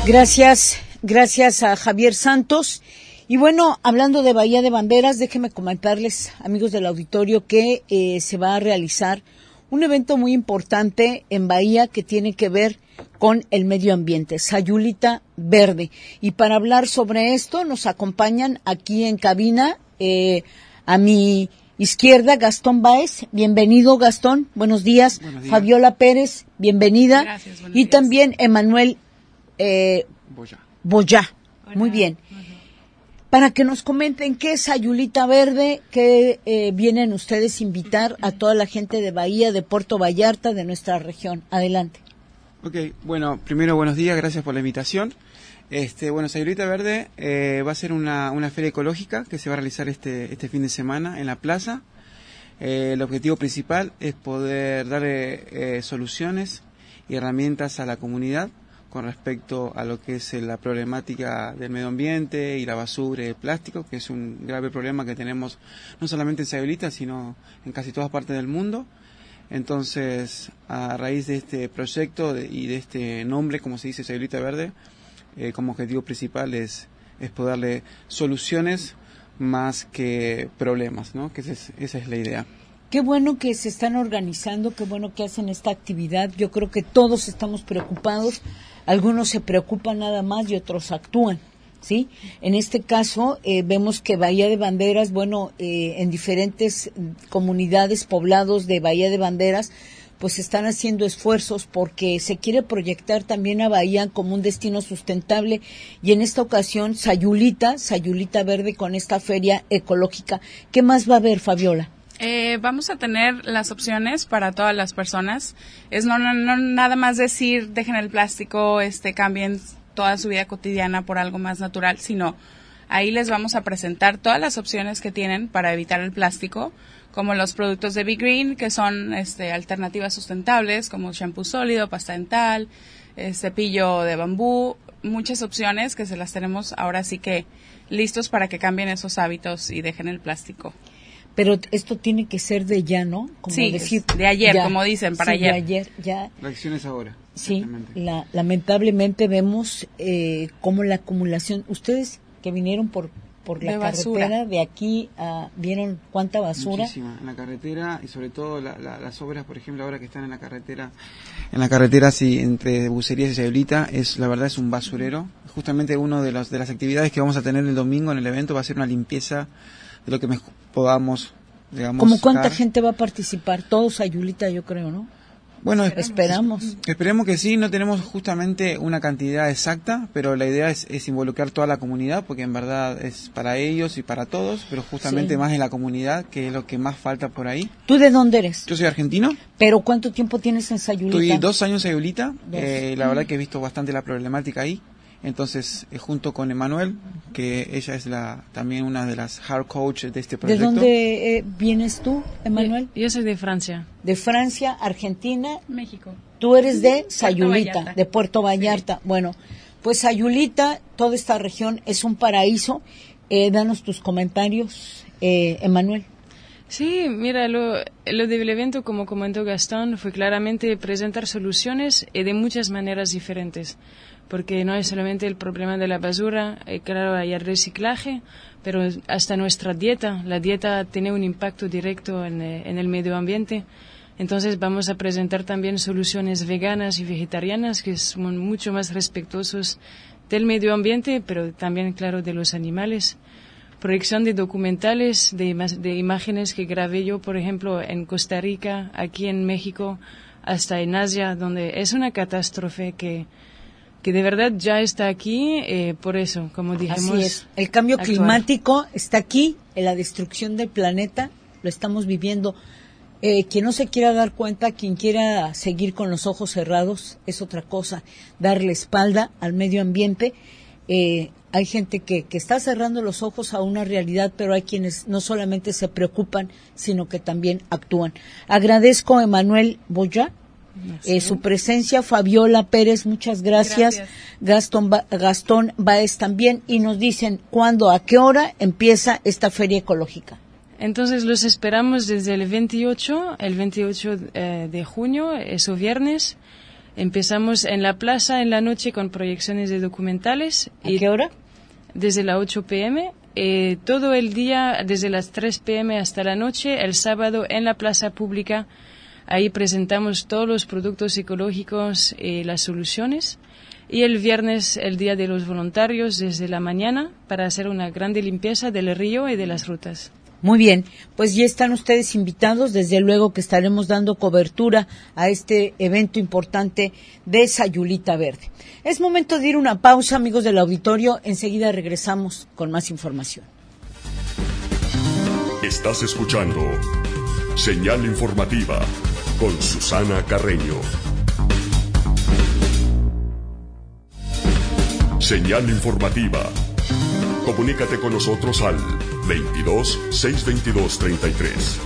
Gracias, gracias a Javier Santos. Y bueno, hablando de Bahía de Banderas, déjenme comentarles, amigos del auditorio, que eh, se va a realizar un evento muy importante en Bahía que tiene que ver con el medio ambiente, Sayulita Verde. Y para hablar sobre esto nos acompañan aquí en cabina eh, a mi izquierda Gastón Báez. Bienvenido, Gastón. Buenos días. Buenos días. Fabiola Pérez, bienvenida. Gracias, buenos y días. También Emanuel eh, Boyá. Boyá. Muy bien. Para que nos comenten qué es Sayulita Verde, que eh, vienen ustedes a invitar a toda la gente de Bahía, de Puerto Vallarta, de nuestra región. Adelante. Ok, bueno, primero buenos días, gracias por la invitación. Este, bueno, Sayulita Verde eh, va a ser una, una feria ecológica que se va a realizar este, este fin de semana en la plaza. Eh, el objetivo principal es poder darle eh, soluciones y herramientas a la comunidad con respecto a lo que es la problemática del medio ambiente y la basura y el plástico, que es un grave problema que tenemos no solamente en Sayulita, sino en casi todas partes del mundo. Entonces, a raíz de este proyecto de, y de este nombre, como se dice, Sayulita Verde, eh, como objetivo principal es, es poder darle soluciones más que problemas, ¿no? Que esa es, esa es la idea. Qué bueno que se están organizando, qué bueno que hacen esta actividad. Yo creo que todos estamos preocupados. Algunos se preocupan nada más y otros actúan, ¿sí? En este caso, eh, vemos que Bahía de Banderas, bueno, eh, en diferentes comunidades, poblados de Bahía de Banderas, pues están haciendo esfuerzos porque se quiere proyectar también a Bahía como un destino sustentable. Y en esta ocasión, Sayulita, Sayulita Verde con esta feria ecológica. ¿Qué más va a haber, Fabiola? Eh, vamos a tener las opciones para todas las personas. Es no, no, no nada más decir dejen el plástico, este cambien toda su vida cotidiana por algo más natural, sino ahí les vamos a presentar todas las opciones que tienen para evitar el plástico, como los productos de Be Green, que son este alternativas sustentables, como shampoo sólido, pasta dental, eh, cepillo de bambú, muchas opciones que se las tenemos ahora sí que listos para que cambien esos hábitos y dejen el plástico. Pero esto tiene que ser de ya, ¿no? Como sí, decir, de ayer, ya, como dicen, para sí, ayer. De ayer, ya. La acción es ahora. Sí, la, lamentablemente vemos eh, cómo la acumulación, ustedes que vinieron por por la de carretera, basura. De aquí a, ¿vieron cuánta basura? Muchísima, en la carretera y sobre todo la, la, las obras, por ejemplo, ahora que están en la carretera, en la carretera sí, entre Bucerías y Sayulita, es la verdad es un basurero. Justamente uno de los de las actividades que vamos a tener el domingo en el evento va a ser una limpieza de lo que me podamos, digamos. ¿Cómo cuánta sacar. gente va a participar? Todos Sayulita, yo creo, ¿no? Bueno, esperamos. Es, esperemos que sí, no tenemos justamente una cantidad exacta, pero la idea es, es involucrar toda la comunidad, porque en verdad es para ellos y para todos, pero justamente sí. Más en la comunidad, que es lo que más falta por ahí. ¿Tú de dónde eres? Yo soy argentino. ¿Pero cuánto tiempo tienes en Sayulita? Estoy dos años en Sayulita, eh, la verdad que he visto bastante la problemática ahí. Entonces, eh, junto con Emanuel, que ella es la también una de las hard coaches de este proyecto. ¿De dónde eh, vienes tú, Emanuel? Yo, yo soy de Francia. De Francia, Argentina. México. Tú eres de Sayulita, Puerto de Puerto Vallarta. Sí. Bueno, pues Sayulita, toda esta región es un paraíso. Eh, danos tus comentarios, eh, Emanuel. Sí, mira, lo, lo del evento, como comentó Gastón, fue claramente presentar soluciones y de muchas maneras diferentes. Porque no es solamente el problema de la basura, eh, claro, hay el reciclaje, pero hasta nuestra dieta, la dieta tiene un impacto directo en, eh, en el medio ambiente. Entonces vamos a presentar también soluciones veganas y vegetarianas que son mucho más respetuosos del medio ambiente, pero también, claro, de los animales. Proyección de documentales, de, de imágenes que grabé yo, por ejemplo, en Costa Rica, aquí en México, hasta en Asia, donde es una catástrofe que que de verdad ya está aquí, eh, por eso, como dijimos. Así es, el cambio actuar. climático está aquí, en la destrucción del planeta, lo estamos viviendo. Eh, quien no se quiera dar cuenta, quien quiera seguir con los ojos cerrados, es otra cosa, darle espalda al medio ambiente. Eh, hay gente que, que está cerrando los ojos a una realidad, pero hay quienes no solamente se preocupan, sino que también actúan. Agradezco a Emanuel Boyá. Eh, su presencia, Fabiola Pérez, muchas gracias, gracias. Gastón, ba- Gastón Báez también, y nos dicen cuándo, a qué hora empieza esta feria ecológica. Entonces los esperamos desde el veintiocho, el veintiocho eh, de junio, eso viernes, Empezamos en la plaza en la noche con proyecciones de documentales. ¿A qué hora? Desde las ocho pm. Eh, todo el día, desde las tres pm hasta la noche. El sábado en la plaza pública. Ahí presentamos todos los productos ecológicos y las soluciones. Y el viernes, el Día de los Voluntarios, desde la mañana, para hacer una grande limpieza del río y de las rutas. Muy bien, pues ya están ustedes invitados, desde luego que estaremos dando cobertura a este evento importante de Sayulita Verde. Es momento de ir a una pausa, amigos del auditorio, enseguida regresamos con más información. Estás escuchando Señal Informativa con Susana Carreño. Señal Informativa. Comunícate con nosotros al veintidós, seiscientos veintidós, treinta y tres.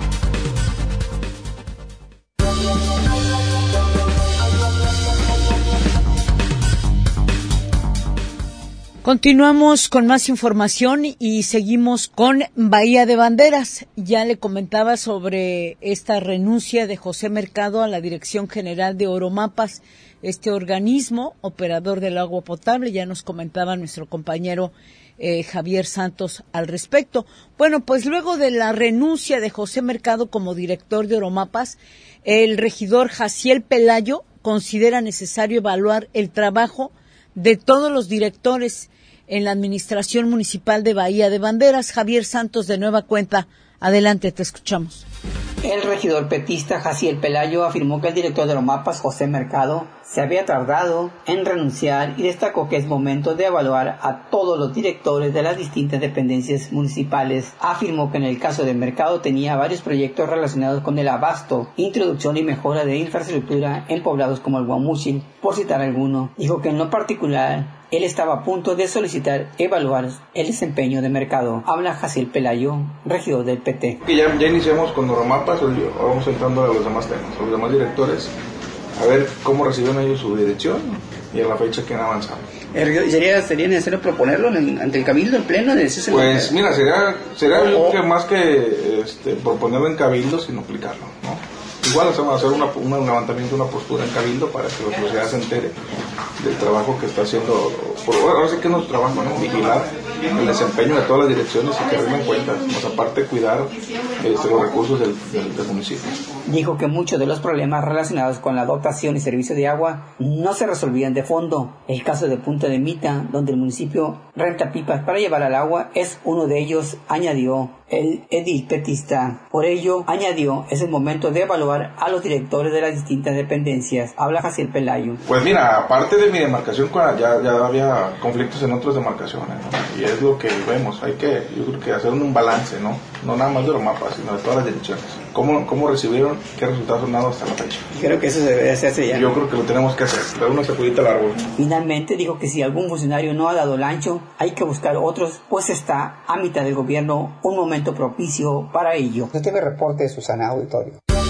Continuamos con más información y seguimos con Bahía de Banderas. Ya le comentaba sobre esta renuncia de José Mercado a la Dirección General de Oromapas, este organismo operador del agua potable. Ya nos comentaba nuestro compañero eh, Javier Santos al respecto. Bueno, pues luego de la renuncia de José Mercado como director de Oromapas, el regidor Jaciel Pelayo considera necesario evaluar el trabajo de todos los directores en la administración municipal de Bahía de Banderas. Javier Santos, de nueva cuenta, adelante, te escuchamos. El regidor petista Jaciel Pelayo afirmó que el director de Oromapas, José Mercado, se había tardado en renunciar y destacó que es momento de evaluar a todos los directores de las distintas dependencias municipales. Afirmó que en el caso de Mercado tenía varios proyectos relacionados con el abasto, introducción y mejora de infraestructura en poblados como el Guamúchil, por citar alguno. Dijo que en lo particular él estaba a punto de solicitar evaluar el desempeño de Mercado. Habla Jaciel Pelayo, regidor del P T. Que ya, ya iniciamos con Oromapas, vamos entrando a los demás temas, a los demás directores, a ver cómo recibieron ellos su dirección y a la fecha que han avanzado. ¿Sería, sería necesario proponerlo en, ante el Cabildo, en pleno? De ese pues mira, sería, sería oh, yo creo que más que este, proponerlo en Cabildo, sino aplicarlo, ¿no? Igual hacemos hacer una, una, un levantamiento, una postura en Cabildo para que la sociedad se entere del trabajo que está haciendo. Por, ahora sí que es nuestro trabajo, ¿no? Vigilar el desempeño de todas las direcciones y que rindan cuentas, más aparte cuidar este, los recursos del, del, del municipio. Dijo que muchos de los problemas relacionados con la dotación y servicio de agua no se resolvían de fondo. El caso de Punta de Mita, donde el municipio renta pipas para llevar al agua, es uno de ellos, añadió el edil petista. Por ello, añadió, es el momento de evaluar a los directores de las distintas dependencias. Habla Jaciel Pelayo. Pues mira, aparte de mi demarcación, ya, ya había conflictos en otras demarcaciones, ¿no? Y es lo que vemos, hay que, yo creo que hacer un balance, ¿no? No nada más de los mapas, sino de todas las direcciones. ¿Cómo, cómo recibieron? ¿Qué resultados han dado hasta la fecha? Creo que eso se debe hacerse ya. Yo creo que lo tenemos que hacer, dar una sacudita al árbol. Finalmente dijo que si algún funcionario no ha dado el ancho, hay que buscar otros, pues está a mitad del gobierno un momento propicio para ello. Este es el reporte de Susana Auditorio.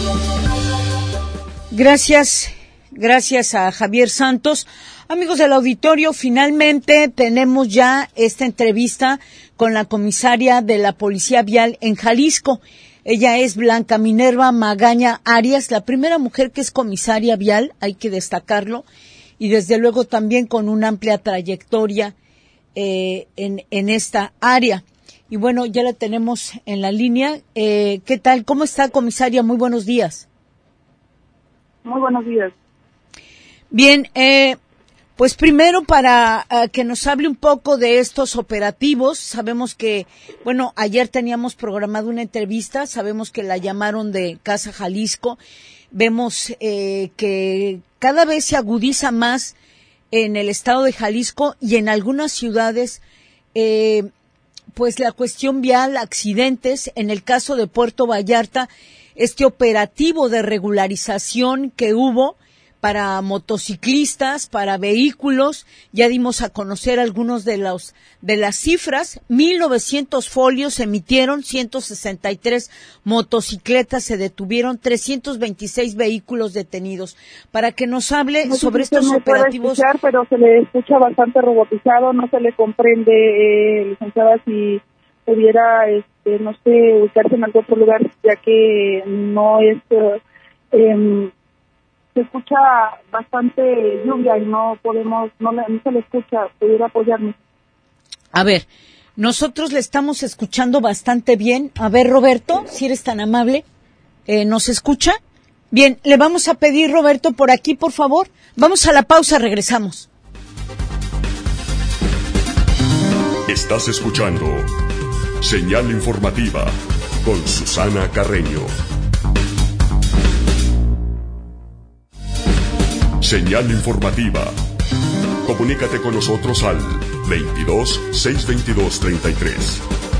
Gracias, gracias a Javier Santos. Amigos del auditorio, finalmente tenemos ya esta entrevista con la comisaria de la Policía Vial en Jalisco. Ella es Blanca Minerva Magaña Arias, la primera mujer que es comisaria vial, hay que destacarlo, y desde luego también con una amplia trayectoria eh, en, en esta área. Y bueno, ya la tenemos en la línea. Eh, ¿Qué tal? ¿Cómo está, comisaria? Muy buenos días. Muy buenos días. Bien, eh, pues primero para uh, que nos hable un poco de estos operativos. Sabemos que, bueno, ayer teníamos programado una entrevista, sabemos que la llamaron de Casa Jalisco. Vemos eh, que cada vez se agudiza más en el estado de Jalisco y en algunas ciudades, eh, pues la cuestión vial, accidentes. En el caso de Puerto Vallarta, este operativo de regularización que hubo para motociclistas, para vehículos, ya dimos a conocer algunos de los de las cifras. mil novecientos folios se emitieron, ciento sesenta y tres motocicletas se detuvieron, trescientos veintiséis vehículos detenidos. Para que nos hable no sobre sé si estos me operativos. Escuchar, pero se le escucha bastante robotizado, no se le comprende, eh, licenciada, si pudiera, este, no sé, ubicarse en algún otro lugar, ya que no es... Eh, eh, se escucha bastante lluvia y no podemos, no, le, no se le escucha, pudiera apoyarme. A ver, nosotros le estamos escuchando bastante bien. A ver, Roberto, si eres tan amable, eh, ¿nos escucha? Bien, le vamos a pedir, Roberto, por aquí, por favor. Vamos a la pausa, regresamos. Estás escuchando Señal Informativa con Susana Carreño. Señal Informativa. Comunícate con nosotros al veintidós, seiscientos veintidós, treinta y tres.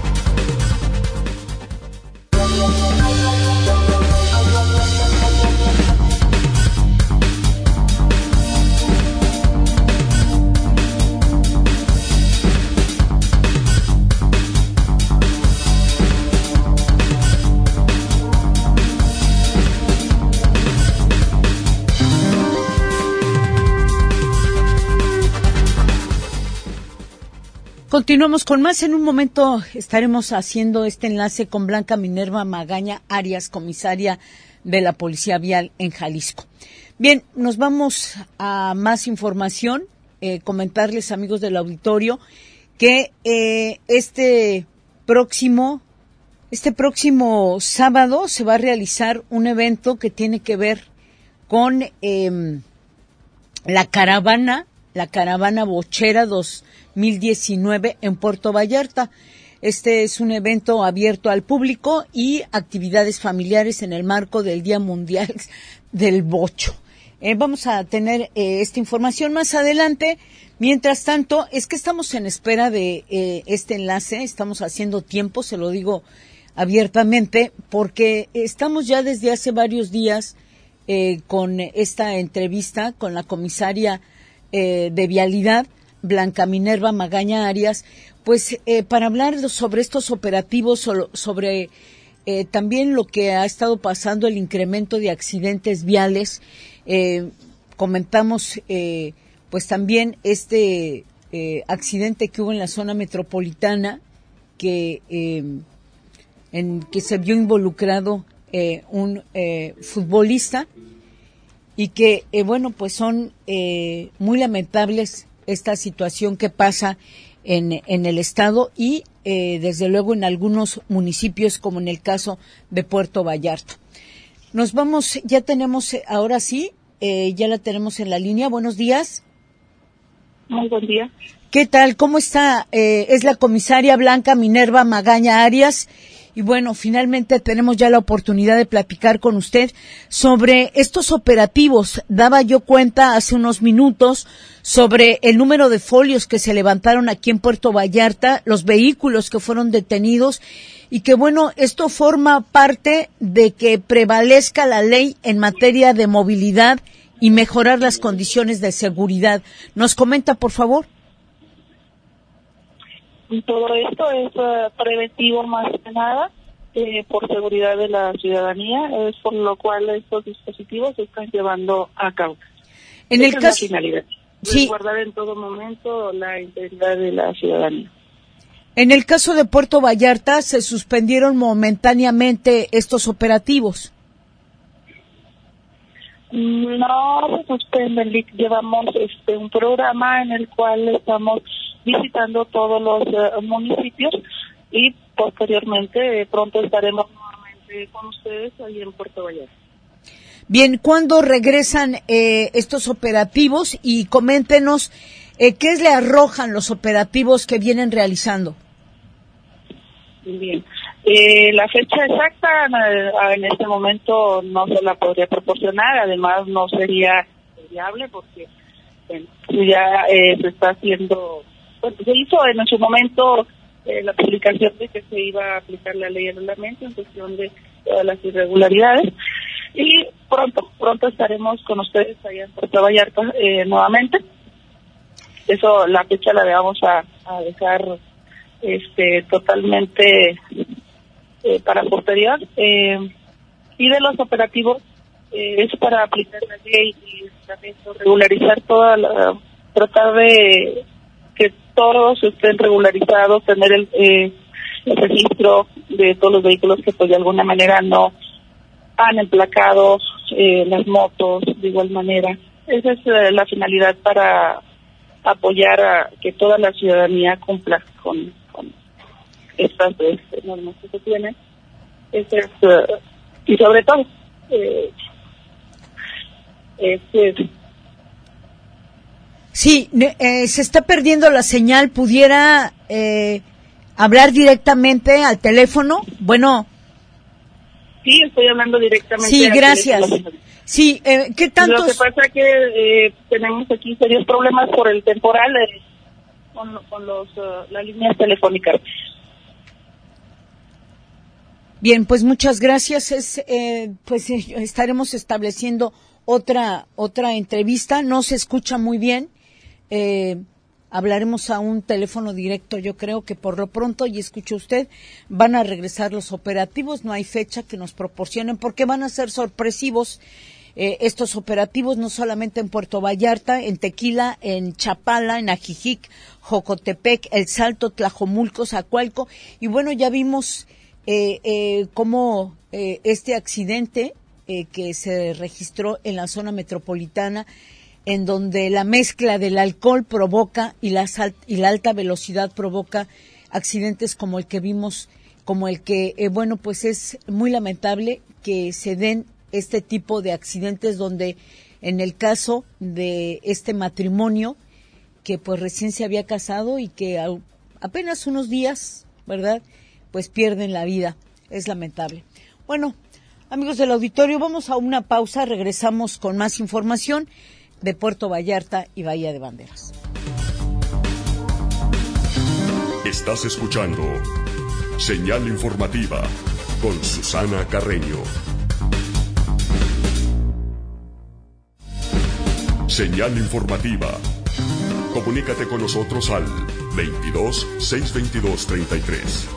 Continuamos con más. En un momento estaremos haciendo este enlace con Blanca Minerva Magaña Arias, comisaria de la Policía Vial en Jalisco. Bien, nos vamos a más información. Eh, comentarles, amigos del auditorio, que eh, este próximo, este próximo sábado se va a realizar un evento que tiene que ver con eh, la caravana, la caravana bochera dos mil diecinueve en Puerto Vallarta. Este es un evento abierto al público y actividades familiares en el marco del Día Mundial del Bocho. Eh, vamos a tener eh, esta información más adelante. Mientras tanto, es que estamos en espera de eh, este enlace, estamos haciendo tiempo, se lo digo abiertamente, porque estamos ya desde hace varios días eh, con esta entrevista con la comisaria eh, de Vialidad, Blanca Minerva Magaña Arias, pues eh, para hablar sobre estos operativos, sobre eh, también lo que ha estado pasando, el incremento de accidentes viales. Eh, comentamos eh, pues también este eh, accidente que hubo en la zona metropolitana, que eh, en que se vio involucrado eh, un eh, futbolista, y que eh, bueno, pues son eh, muy lamentables esta situación que pasa en, en el estado y eh, desde luego en algunos municipios, como en el caso de Puerto Vallarta. Nos vamos, ya tenemos, ahora sí, eh, ya la tenemos en la línea. Buenos días. Muy buen día. ¿Qué tal? ¿Cómo está? Eh, es la comisaria Blanca Minerva Magaña Arias. Y bueno, finalmente tenemos ya la oportunidad de platicar con usted sobre estos operativos. Daba yo cuenta hace unos minutos sobre el número de folios que se levantaron aquí en Puerto Vallarta, los vehículos que fueron detenidos, y que bueno, esto forma parte de que prevalezca la ley en materia de movilidad y mejorar las condiciones de seguridad. ¿Nos comenta, por favor? Todo esto es uh, preventivo más que nada, eh, por seguridad de la ciudadanía, es por lo cual estos dispositivos se están llevando a cabo. En Esa el es caso, la finalidad, sí, guardar en todo momento la integridad de la ciudadanía. En el caso de Puerto Vallarta, se suspendieron momentáneamente estos operativos. No se suspenden, llevamos este un programa en el cual estamos visitando todos los uh, municipios y posteriormente eh, pronto estaremos nuevamente con ustedes ahí en Puerto Vallarta. Bien, ¿cuándo regresan eh, estos operativos? Y coméntenos eh, qué le arrojan los operativos que vienen realizando. Bien, eh, la fecha exacta en este momento no se la podría proporcionar, además no sería viable porque bueno, ya eh, se está haciendo, bueno, se hizo en su momento eh, la publicación de que se iba a aplicar la ley de reglamento en cuestión de todas las irregularidades, y pronto, pronto estaremos con ustedes allá en Puerto Vallarta eh, nuevamente. Eso, la fecha la vamos a, a dejar este totalmente eh, para posterior, eh, y de los operativos eh, es para aplicar la ley y también regularizar toda la, tratar de que todos estén regularizados, tener el, eh, el registro de todos los vehículos que pues de alguna manera no han emplacado eh, las motos de igual manera. Esa es eh, la finalidad para apoyar a que toda la ciudadanía cumpla con, con estas este, normas que se tienen. Ese es, uh, y sobre todo, eh, este, sí, eh, se está perdiendo la señal. ¿Pudiera eh, hablar directamente al teléfono? Bueno. Sí, estoy hablando directamente. Sí, gracias. Sí, eh, ¿qué tantos? Lo que pasa es que eh, tenemos aquí serios problemas por el temporal eh, con, con los, uh, las líneas telefónicas. Bien, pues muchas gracias. Es, eh, pues eh, estaremos estableciendo otra otra entrevista. No se escucha muy bien. Eh, hablaremos a un teléfono directo. Yo creo que por lo pronto, y escuche usted, van a regresar los operativos. No hay fecha que nos proporcionen porque van a ser sorpresivos eh, estos operativos, no solamente en Puerto Vallarta, en Tequila, en Chapala, en Ajijic, Jocotepec, El Salto, Tlajomulco, Zacualco. Y bueno, ya vimos eh, eh, cómo eh, este accidente eh, que se registró en la zona metropolitana, en donde la mezcla del alcohol provoca y la, y la alta velocidad provoca accidentes como el que vimos, como el que, eh, bueno, pues es muy lamentable que se den este tipo de accidentes donde en el caso de este matrimonio que pues recién se había casado y que a, apenas unos días, ¿verdad?, pues pierden la vida. Es lamentable. Bueno, amigos del auditorio, vamos a una pausa, regresamos con más información de Puerto Vallarta y Bahía de Banderas. Estás escuchando Señal Informativa con Susana Carreño. Señal Informativa. Comunícate con nosotros al veintidós, seiscientos veintidós, treinta y tres.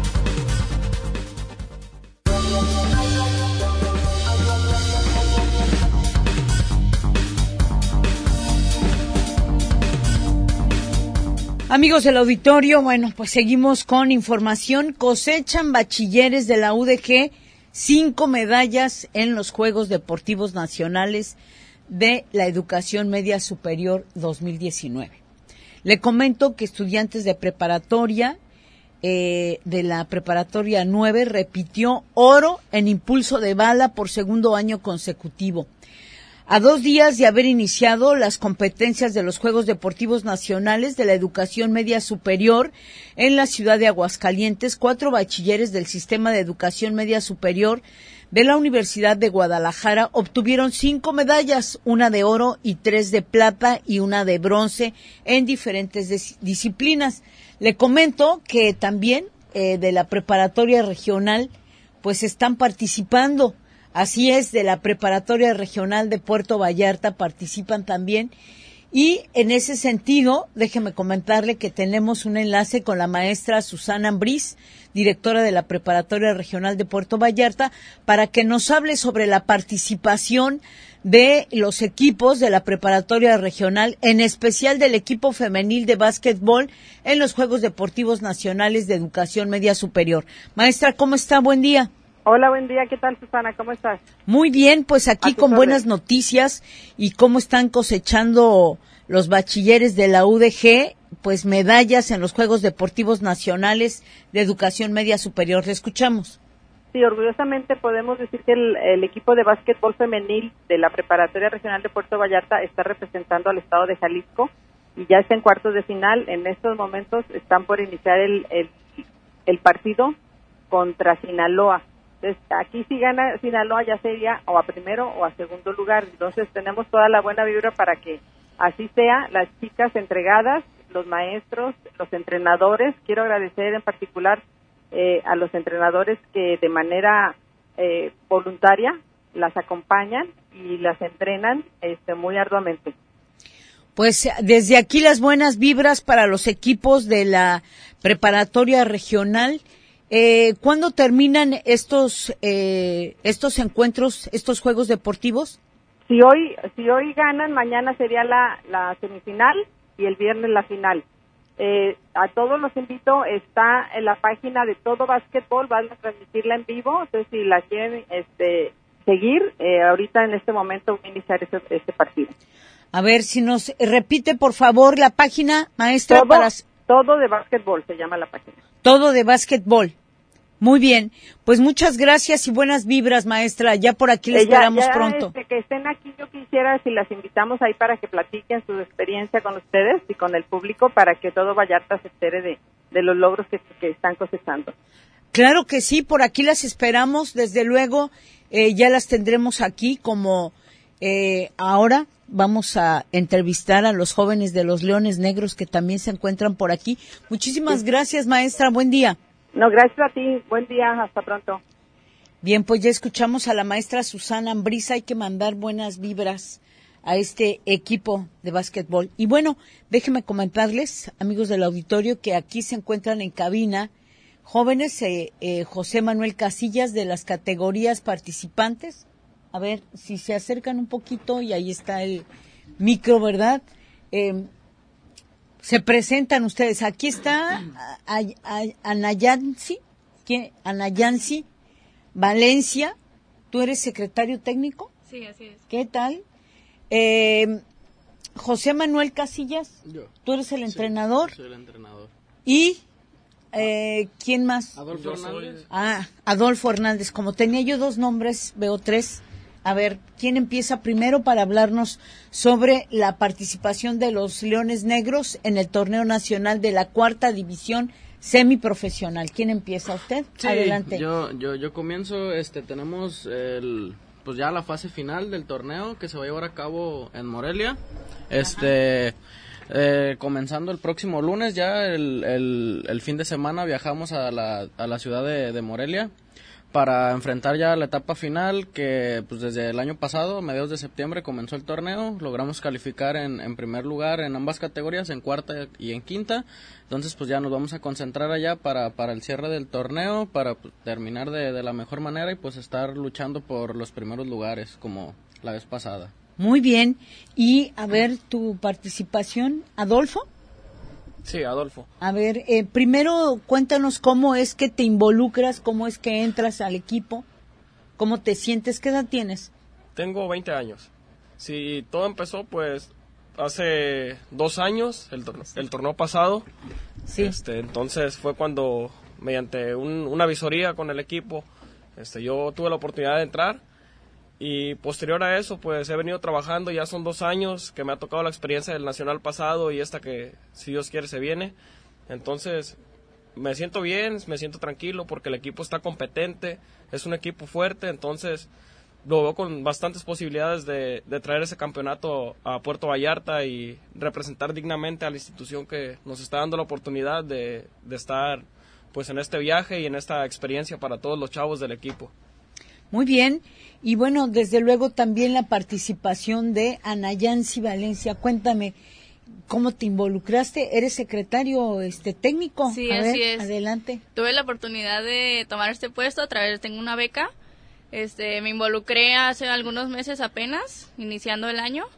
Amigos del auditorio, bueno, pues seguimos con información. Cosechan bachilleres de la U D G cinco medallas en los Juegos Deportivos Nacionales de la Educación Media Superior dos mil diecinueve. Le comento que estudiantes de preparatoria, eh, de la preparatoria nueve, repitió oro en impulso de bala por segundo año consecutivo. A dos días de haber iniciado las competencias de los Juegos Deportivos Nacionales de la Educación Media Superior en la ciudad de Aguascalientes, cuatro bachilleres del Sistema de Educación Media Superior de la Universidad de Guadalajara obtuvieron cinco medallas, una de oro y tres de plata y una de bronce en diferentes dis- disciplinas. Le comento que también eh, de la preparatoria regional pues están participando. Así es, de la Preparatoria Regional de Puerto Vallarta participan también. Y en ese sentido, déjeme comentarle que tenemos un enlace con la maestra Susana Ambriz, directora de la Preparatoria Regional de Puerto Vallarta, para que nos hable sobre la participación de los equipos de la Preparatoria Regional, en especial del equipo femenil de básquetbol en los Juegos Deportivos Nacionales de Educación Media Superior. Maestra, ¿cómo está? Buen día. Hola, buen día. ¿Qué tal, Susana? ¿Cómo estás? Muy bien, pues aquí con buenas noticias y cómo están cosechando los bachilleres de la U D G, pues medallas en los Juegos Deportivos Nacionales de Educación Media Superior. Le escuchamos. Sí, orgullosamente podemos decir que el, el equipo de básquetbol femenil de la Preparatoria Regional de Puerto Vallarta está representando al estado de Jalisco y ya está en cuartos de final. En estos momentos están por iniciar el, el, el partido contra Sinaloa. Entonces, aquí si gana Sinaloa ya sería o a primero o a segundo lugar. Entonces tenemos toda la buena vibra para que así sea. Las chicas entregadas, los maestros, los entrenadores. Quiero agradecer en particular eh, a los entrenadores que de manera eh, voluntaria las acompañan y las entrenan este, muy arduamente. Pues desde aquí las buenas vibras para los equipos de la Preparatoria Regional. Eh, ¿Cuándo terminan estos eh, estos encuentros, estos juegos deportivos? Si hoy si hoy ganan, mañana sería la, la semifinal y el viernes la final. Eh, a todos los invito, está en la página de Todo Básquetbol, van a transmitirla en vivo, entonces si la quieren este seguir. Eh, ahorita en este momento voy a iniciar este, este partido. A ver si nos repite por favor la página, maestra. Todo, para todo de básquetbol se llama la página. Todo de básquetbol. Muy bien, pues muchas gracias y buenas vibras, maestra. Ya por aquí les eh, ya, esperamos ya, pronto. Este, que estén aquí, yo quisiera si las invitamos ahí para que platiquen su experiencia con ustedes y con el público para que todo Vallarta se entere de, de los logros que, que están cosechando. Claro que sí, por aquí las esperamos, desde luego eh, ya las tendremos aquí como eh, ahora vamos a entrevistar a los jóvenes de los Leones Negros que también se encuentran por aquí. Muchísimas sí. gracias, maestra, buen día. No, gracias a ti. Buen día. Hasta pronto. Bien, pues ya escuchamos a la maestra Susana Ambrisa. Hay que mandar buenas vibras a este equipo de básquetbol. Y bueno, déjenme comentarles, amigos del auditorio, que aquí se encuentran en cabina jóvenes, eh, eh, José Manuel Casillas, de las categorías participantes. A ver si se acercan un poquito y ahí está el micro, ¿verdad? Eh, Se presentan ustedes. Aquí está Anayansi, Anayansi Valencia. ¿Tú eres secretario técnico? Sí, así es. ¿Qué tal? Eh, José Manuel Casillas. Yo. ¿Tú eres el entrenador? Soy el entrenador. ¿Y eh, quién más? Adolfo Hernández. Ah, Adolfo Hernández. Como tenía yo dos nombres, veo tres. A ver, ¿quién empieza primero para hablarnos sobre la participación de los Leones Negros en el torneo nacional de la cuarta división semiprofesional? ¿Quién empieza? ¿Usted? Sí, adelante. Yo, yo, yo comienzo. Este, tenemos el, pues ya la fase final del torneo que se va a llevar a cabo en Morelia. Este, eh, comenzando el próximo lunes, ya el, el, el fin de semana viajamos a la, a la ciudad de, de Morelia para enfrentar ya la etapa final que pues desde el año pasado, a mediados de septiembre, comenzó el torneo. Logramos calificar en, en primer lugar en ambas categorías, en cuarta y en quinta. Entonces pues ya nos vamos a concentrar allá para, para el cierre del torneo, para pues, terminar de, de la mejor manera y pues estar luchando por los primeros lugares como la vez pasada. Muy bien. Y a ver tu participación, Adolfo. Sí, Adolfo. A ver, eh, primero cuéntanos cómo es que te involucras, cómo es que entras al equipo, cómo te sientes, ¿qué edad tienes? Tengo veinte años. Sí, todo empezó pues hace dos años, el, torneo, el torneo pasado. Sí. Este, entonces fue cuando, mediante un, una visoría con el equipo, este, yo tuve la oportunidad de entrar. Y posterior a eso, pues he venido trabajando, ya son dos años que me ha tocado la experiencia del nacional pasado y esta que, si Dios quiere, se viene. Entonces, me siento bien, me siento tranquilo porque el equipo está competente, es un equipo fuerte, entonces lo veo con bastantes posibilidades de, de traer ese campeonato a Puerto Vallarta y representar dignamente a la institución que nos está dando la oportunidad de, de estar pues en este viaje y en esta experiencia para todos los chavos del equipo. Muy bien, y bueno, desde luego también la participación de Anayansi Valencia. Cuéntame, ¿cómo te involucraste? ¿Eres secretario este técnico? Sí, a así ver, es. Adelante. Tuve la oportunidad de tomar este puesto a través, tengo una beca. Este, me involucré hace algunos meses apenas, iniciando el año,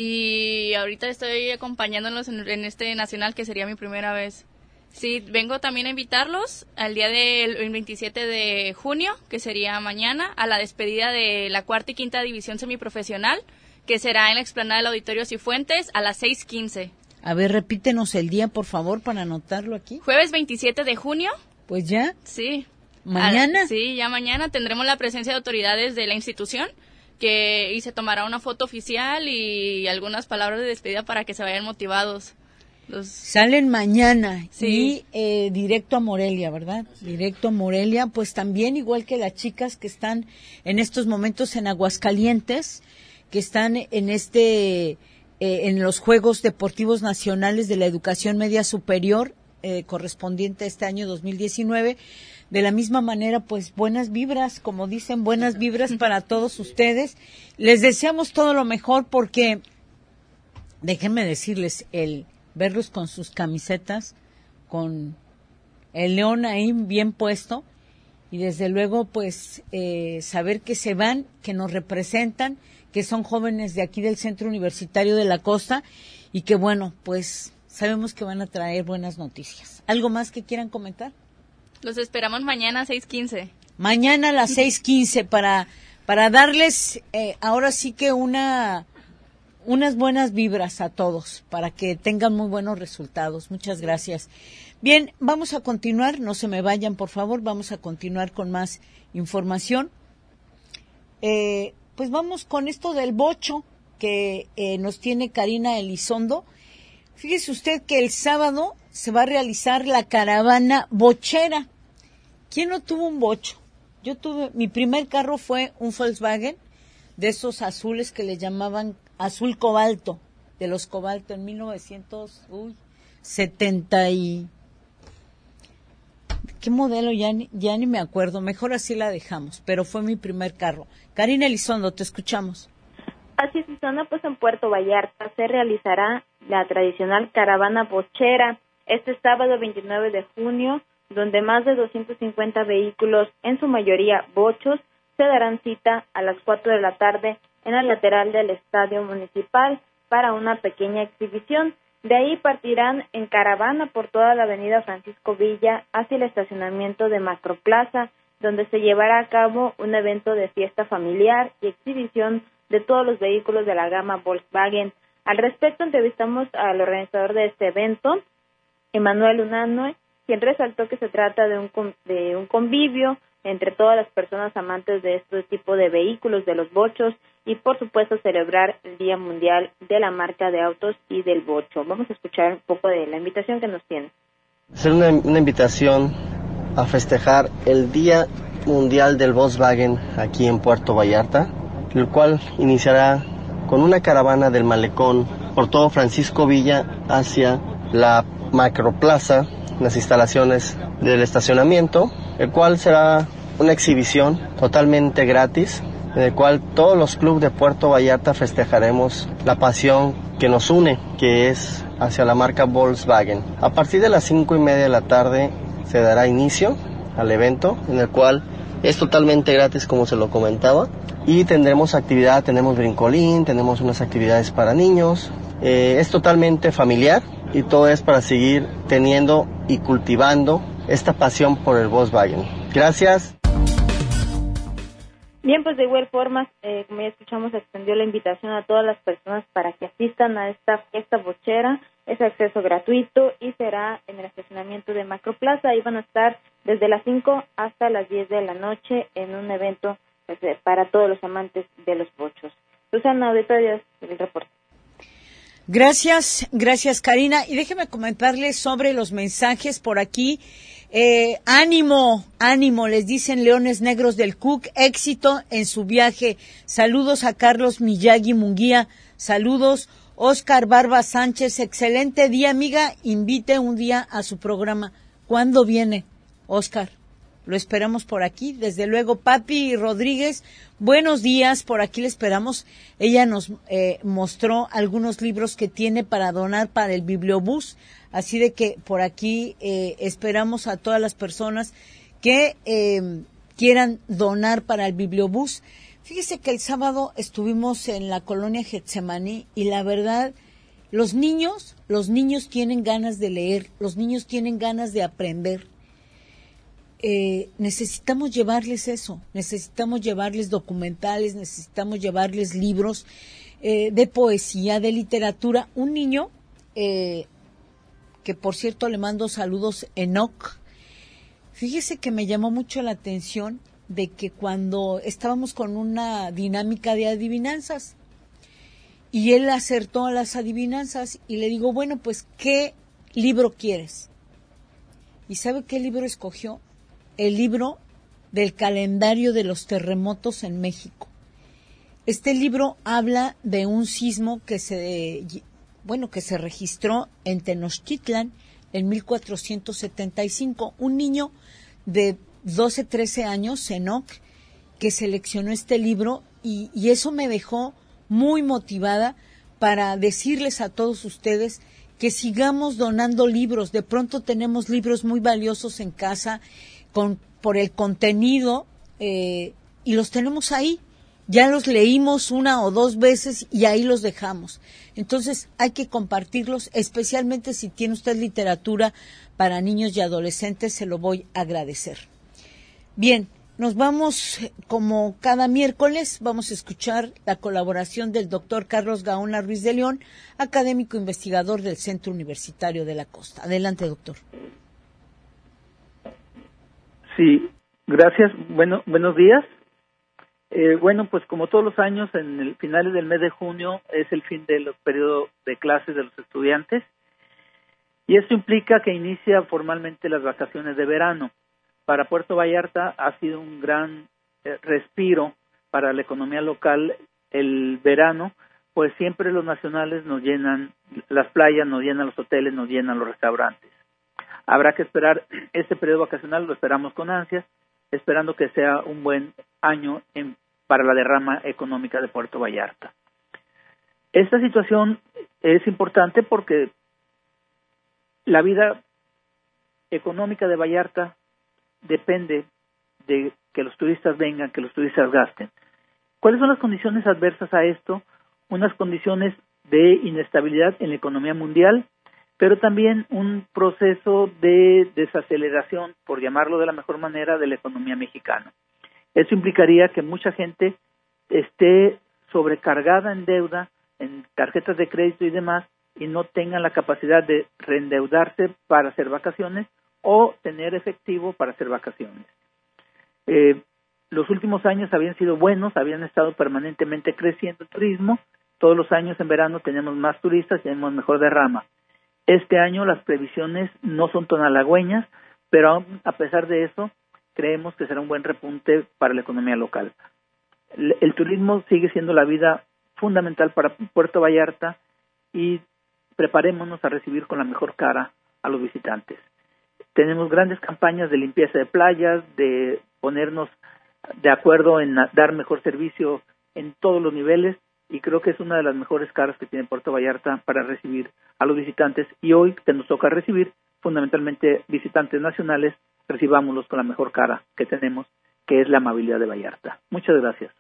y ahorita estoy acompañándolos en, en este nacional que sería mi primera vez. Sí, vengo también a invitarlos al día del veintisiete de junio, que sería mañana, a la despedida de la cuarta y quinta división semiprofesional, que será en la explanada del Auditorio Cifuentes a las seis quince. A ver, repítenos el día, por favor, para anotarlo aquí. Jueves veintisiete de junio. Pues ya. Sí. ¿Mañana? A, sí, ya mañana tendremos la presencia de autoridades de la institución que y se tomará una foto oficial y algunas palabras de despedida para que se vayan motivados. Los... Salen mañana, sí. Y eh, directo a Morelia, ¿verdad? Directo a Morelia, pues también igual que las chicas que están en estos momentos en Aguascalientes, que están en este, eh, en los Juegos Deportivos Nacionales de la Educación Media Superior, eh, correspondiente a este año dos mil diecinueve. De la misma manera, pues buenas vibras, como dicen, buenas vibras para todos ustedes. Les deseamos todo lo mejor porque, déjenme decirles, el verlos con sus camisetas, con el león ahí bien puesto, y desde luego pues eh, saber que se van, que nos representan, que son jóvenes de aquí del Centro Universitario de la Costa, y que bueno, pues sabemos que van a traer buenas noticias. ¿Algo más que quieran comentar? Los esperamos mañana a seis quince. Mañana a las seis quince para para darles eh, ahora sí que una unas buenas vibras a todos, para que tengan muy buenos resultados. Muchas gracias. Bien, vamos a continuar, no se me vayan, por favor, vamos a continuar con más información. Eh, pues vamos con esto del bocho que eh, nos tiene Karina Elizondo. Fíjese usted que el sábado se va a realizar la caravana bochera. ¿Quién no tuvo un bocho? Yo tuve, mi primer carro fue un Volkswagen, de esos azules que le llamaban azul cobalto, de los cobalto en mil novecientos setenta y... ¿Qué modelo? Ya ni, ya ni me acuerdo, mejor así la dejamos, pero fue mi primer carro. Karina Elizondo, te escuchamos. Así es, Susana, pues en Puerto Vallarta se realizará la tradicional caravana bochera este sábado veintinueve de junio, donde más de doscientos cincuenta vehículos, en su mayoría bochos, se darán cita a las cuatro de la tarde en el lateral del Estadio Municipal para una pequeña exhibición. De ahí partirán en caravana por toda la avenida Francisco Villa hacia el estacionamiento de Macroplaza, donde se llevará a cabo un evento de fiesta familiar y exhibición de todos los vehículos de la gama Volkswagen. Al respecto, entrevistamos al organizador de este evento, Emanuel Unanue, quien resaltó que se trata de un, de un convivio entre todas las personas amantes de este tipo de vehículos, de los bochos, y por supuesto celebrar el Día Mundial de la Marca de Autos y del Bocho. Vamos a escuchar un poco de la invitación que nos tiene. Es una, una invitación a festejar el Día Mundial del Volkswagen aquí en Puerto Vallarta, el cual iniciará con una caravana del malecón por todo Francisco Villa hacia la Macroplaza, las instalaciones del estacionamiento, el cual será una exhibición totalmente gratis, en el cual todos los clubes de Puerto Vallarta festejaremos la pasión que nos une, que es hacia la marca Volkswagen. A partir de las cinco y media de la tarde se dará inicio al evento, en el cual es totalmente gratis, como se lo comentaba, y tendremos actividad, tenemos brincolín, tenemos unas actividades para niños, eh, es totalmente familiar y todo es para seguir teniendo y cultivando esta pasión por el Volkswagen. Gracias. Bien, pues de igual forma, eh, como ya escuchamos, se extendió la invitación a todas las personas para que asistan a esta fiesta bochera. Es acceso gratuito y será en el estacionamiento de Macroplaza. Ahí van a estar desde las cinco hasta las diez de la noche en un evento pues, para todos los amantes de los bochos. Susana, auditorio, el reporte. Gracias, gracias Karina. Y déjeme comentarles sobre los mensajes por aquí. Eh, ánimo, ánimo, les dicen Leones Negros del Cook, éxito en su viaje. Saludos a Carlos Miyagi Munguía, saludos. Oscar Barba Sánchez, excelente día, amiga, invite un día a su programa. ¿Cuándo viene, Oscar? Lo esperamos por aquí. Desde luego, Papi Rodríguez, buenos días, por aquí le esperamos. Ella nos eh, mostró algunos libros que tiene para donar para el Bibliobús, así de que por aquí eh, esperamos a todas las personas que eh, quieran donar para el Bibliobús. Fíjese que el sábado estuvimos en la colonia Getsemaní y la verdad, los niños, los niños tienen ganas de leer, los niños tienen ganas de aprender. Eh, necesitamos llevarles eso, necesitamos llevarles documentales, necesitamos llevarles libros eh, de poesía, de literatura. Un niño, eh, que por cierto le mando saludos, Enoch, fíjese que me llamó mucho la atención de que cuando estábamos con una dinámica de adivinanzas y él acertó a las adivinanzas y le digo, bueno, pues, ¿qué libro quieres? ¿Y sabe qué libro escogió? El libro del calendario de los terremotos en México. Este libro habla de un sismo que se, bueno, que se registró en Tenochtitlan en mil cuatrocientos setenta y cinco. Un niño de doce, trece años, Enoch, que seleccionó este libro y, y eso me dejó muy motivada para decirles a todos ustedes que sigamos donando libros. De pronto tenemos libros muy valiosos en casa con, por el contenido eh, y los tenemos ahí. Ya los leímos una o dos veces y ahí los dejamos. Entonces hay que compartirlos, especialmente si tiene usted literatura para niños y adolescentes, se lo voy a agradecer. Bien, nos vamos, como cada miércoles, vamos a escuchar la colaboración del doctor Carlos Gaona Ruiz de León, académico investigador del Centro Universitario de la Costa. Adelante, doctor. Sí, gracias. Bueno, buenos días. Eh, bueno, pues como todos los años, en el finales del mes de junio es el fin del periodo de clases de los estudiantes, y esto implica que inicia formalmente las vacaciones de verano. Para Puerto Vallarta ha sido un gran eh, respiro para la economía local el verano, pues siempre los nacionales nos llenan las playas, nos llenan los hoteles, nos llenan los restaurantes. Habrá que esperar este periodo vacacional, lo esperamos con ansias, esperando que sea un buen año en, para la derrama económica de Puerto Vallarta. Esta situación es importante porque la vida económica de Vallarta depende de que los turistas vengan, que los turistas gasten. ¿Cuáles son las condiciones adversas a esto? Unas condiciones de inestabilidad en la economía mundial, pero también un proceso de desaceleración, por llamarlo de la mejor manera, de la economía mexicana. Eso implicaría que mucha gente esté sobrecargada en deuda, en tarjetas de crédito y demás, y no tengan la capacidad de reendeudarse para hacer vacaciones o tener efectivo para hacer vacaciones. Eh, los últimos años habían sido buenos, habían estado permanentemente creciendo el turismo. Todos los años en verano tenemos más turistas, tenemos mejor derrama. Este año las previsiones no son tan halagüeñas, pero aún a pesar de eso, creemos que será un buen repunte para la economía local. El, el turismo sigue siendo la vida fundamental para Puerto Vallarta y preparémonos a recibir con la mejor cara a los visitantes. Tenemos grandes campañas de limpieza de playas, de ponernos de acuerdo en dar mejor servicio en todos los niveles, y creo que es una de las mejores caras que tiene Puerto Vallarta para recibir a los visitantes, y hoy que nos toca recibir fundamentalmente visitantes nacionales, recibámoslos con la mejor cara que tenemos, que es la amabilidad de Vallarta. Muchas gracias.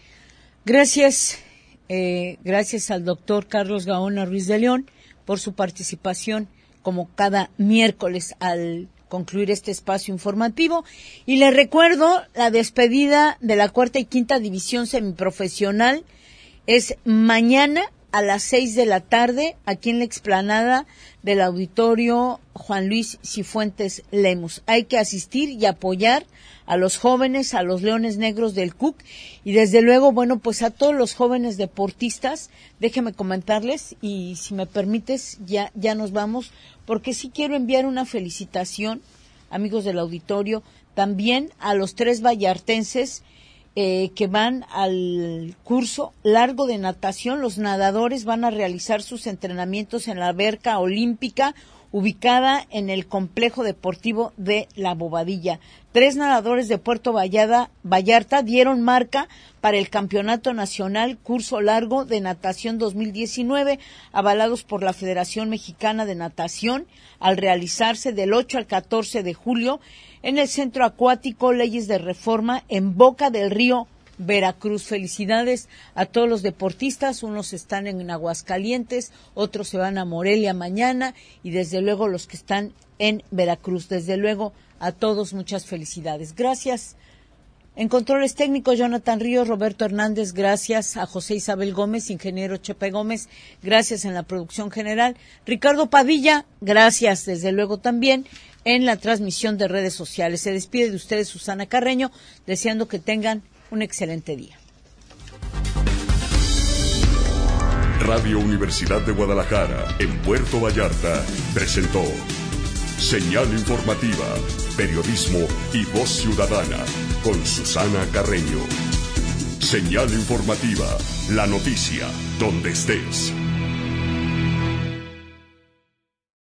Gracias, eh, gracias al doctor Carlos Gaona Ruiz de León por su participación como cada miércoles al concluir este espacio informativo. Y les recuerdo, la despedida de la cuarta y quinta división semiprofesional es mañana a las seis de la tarde, aquí en la explanada del Auditorio Juan Luis Cifuentes Lemus. Hay que asistir y apoyar a los jóvenes, a los Leones Negros del C U C, y desde luego, bueno, pues a todos los jóvenes deportistas. Déjeme comentarles, y si me permites, ya, ya nos vamos, porque sí quiero enviar una felicitación, amigos del auditorio, también a los tres vallartenses Eh, que van al curso largo de natación. Los nadadores van a realizar sus entrenamientos en la alberca olímpica ubicada en el complejo deportivo de La Bobadilla. Tres nadadores de Puerto Vallarta, Vallarta dieron marca para el Campeonato Nacional Curso Largo de Natación dos mil diecinueve, avalados por la Federación Mexicana de Natación, al realizarse del ocho al catorce de julio en el Centro Acuático Leyes de Reforma en Boca del Río, Veracruz. Felicidades a todos los deportistas, unos están en Aguascalientes, otros se van a Morelia mañana, y desde luego los que están en Veracruz. Desde luego a todos muchas felicidades. Gracias. En controles técnicos, Jonathan Ríos, Roberto Hernández, gracias a José Isabel Gómez, ingeniero Chepe Gómez, gracias en la producción general. Ricardo Padilla, gracias desde luego también en la transmisión de redes sociales. Se despide de ustedes Susana Carreño, deseando que tengan un excelente día. Radio Universidad de Guadalajara, en Puerto Vallarta, presentó Señal Informativa, Periodismo y Voz Ciudadana, con Susana Carreño. Señal Informativa, la noticia, donde estés.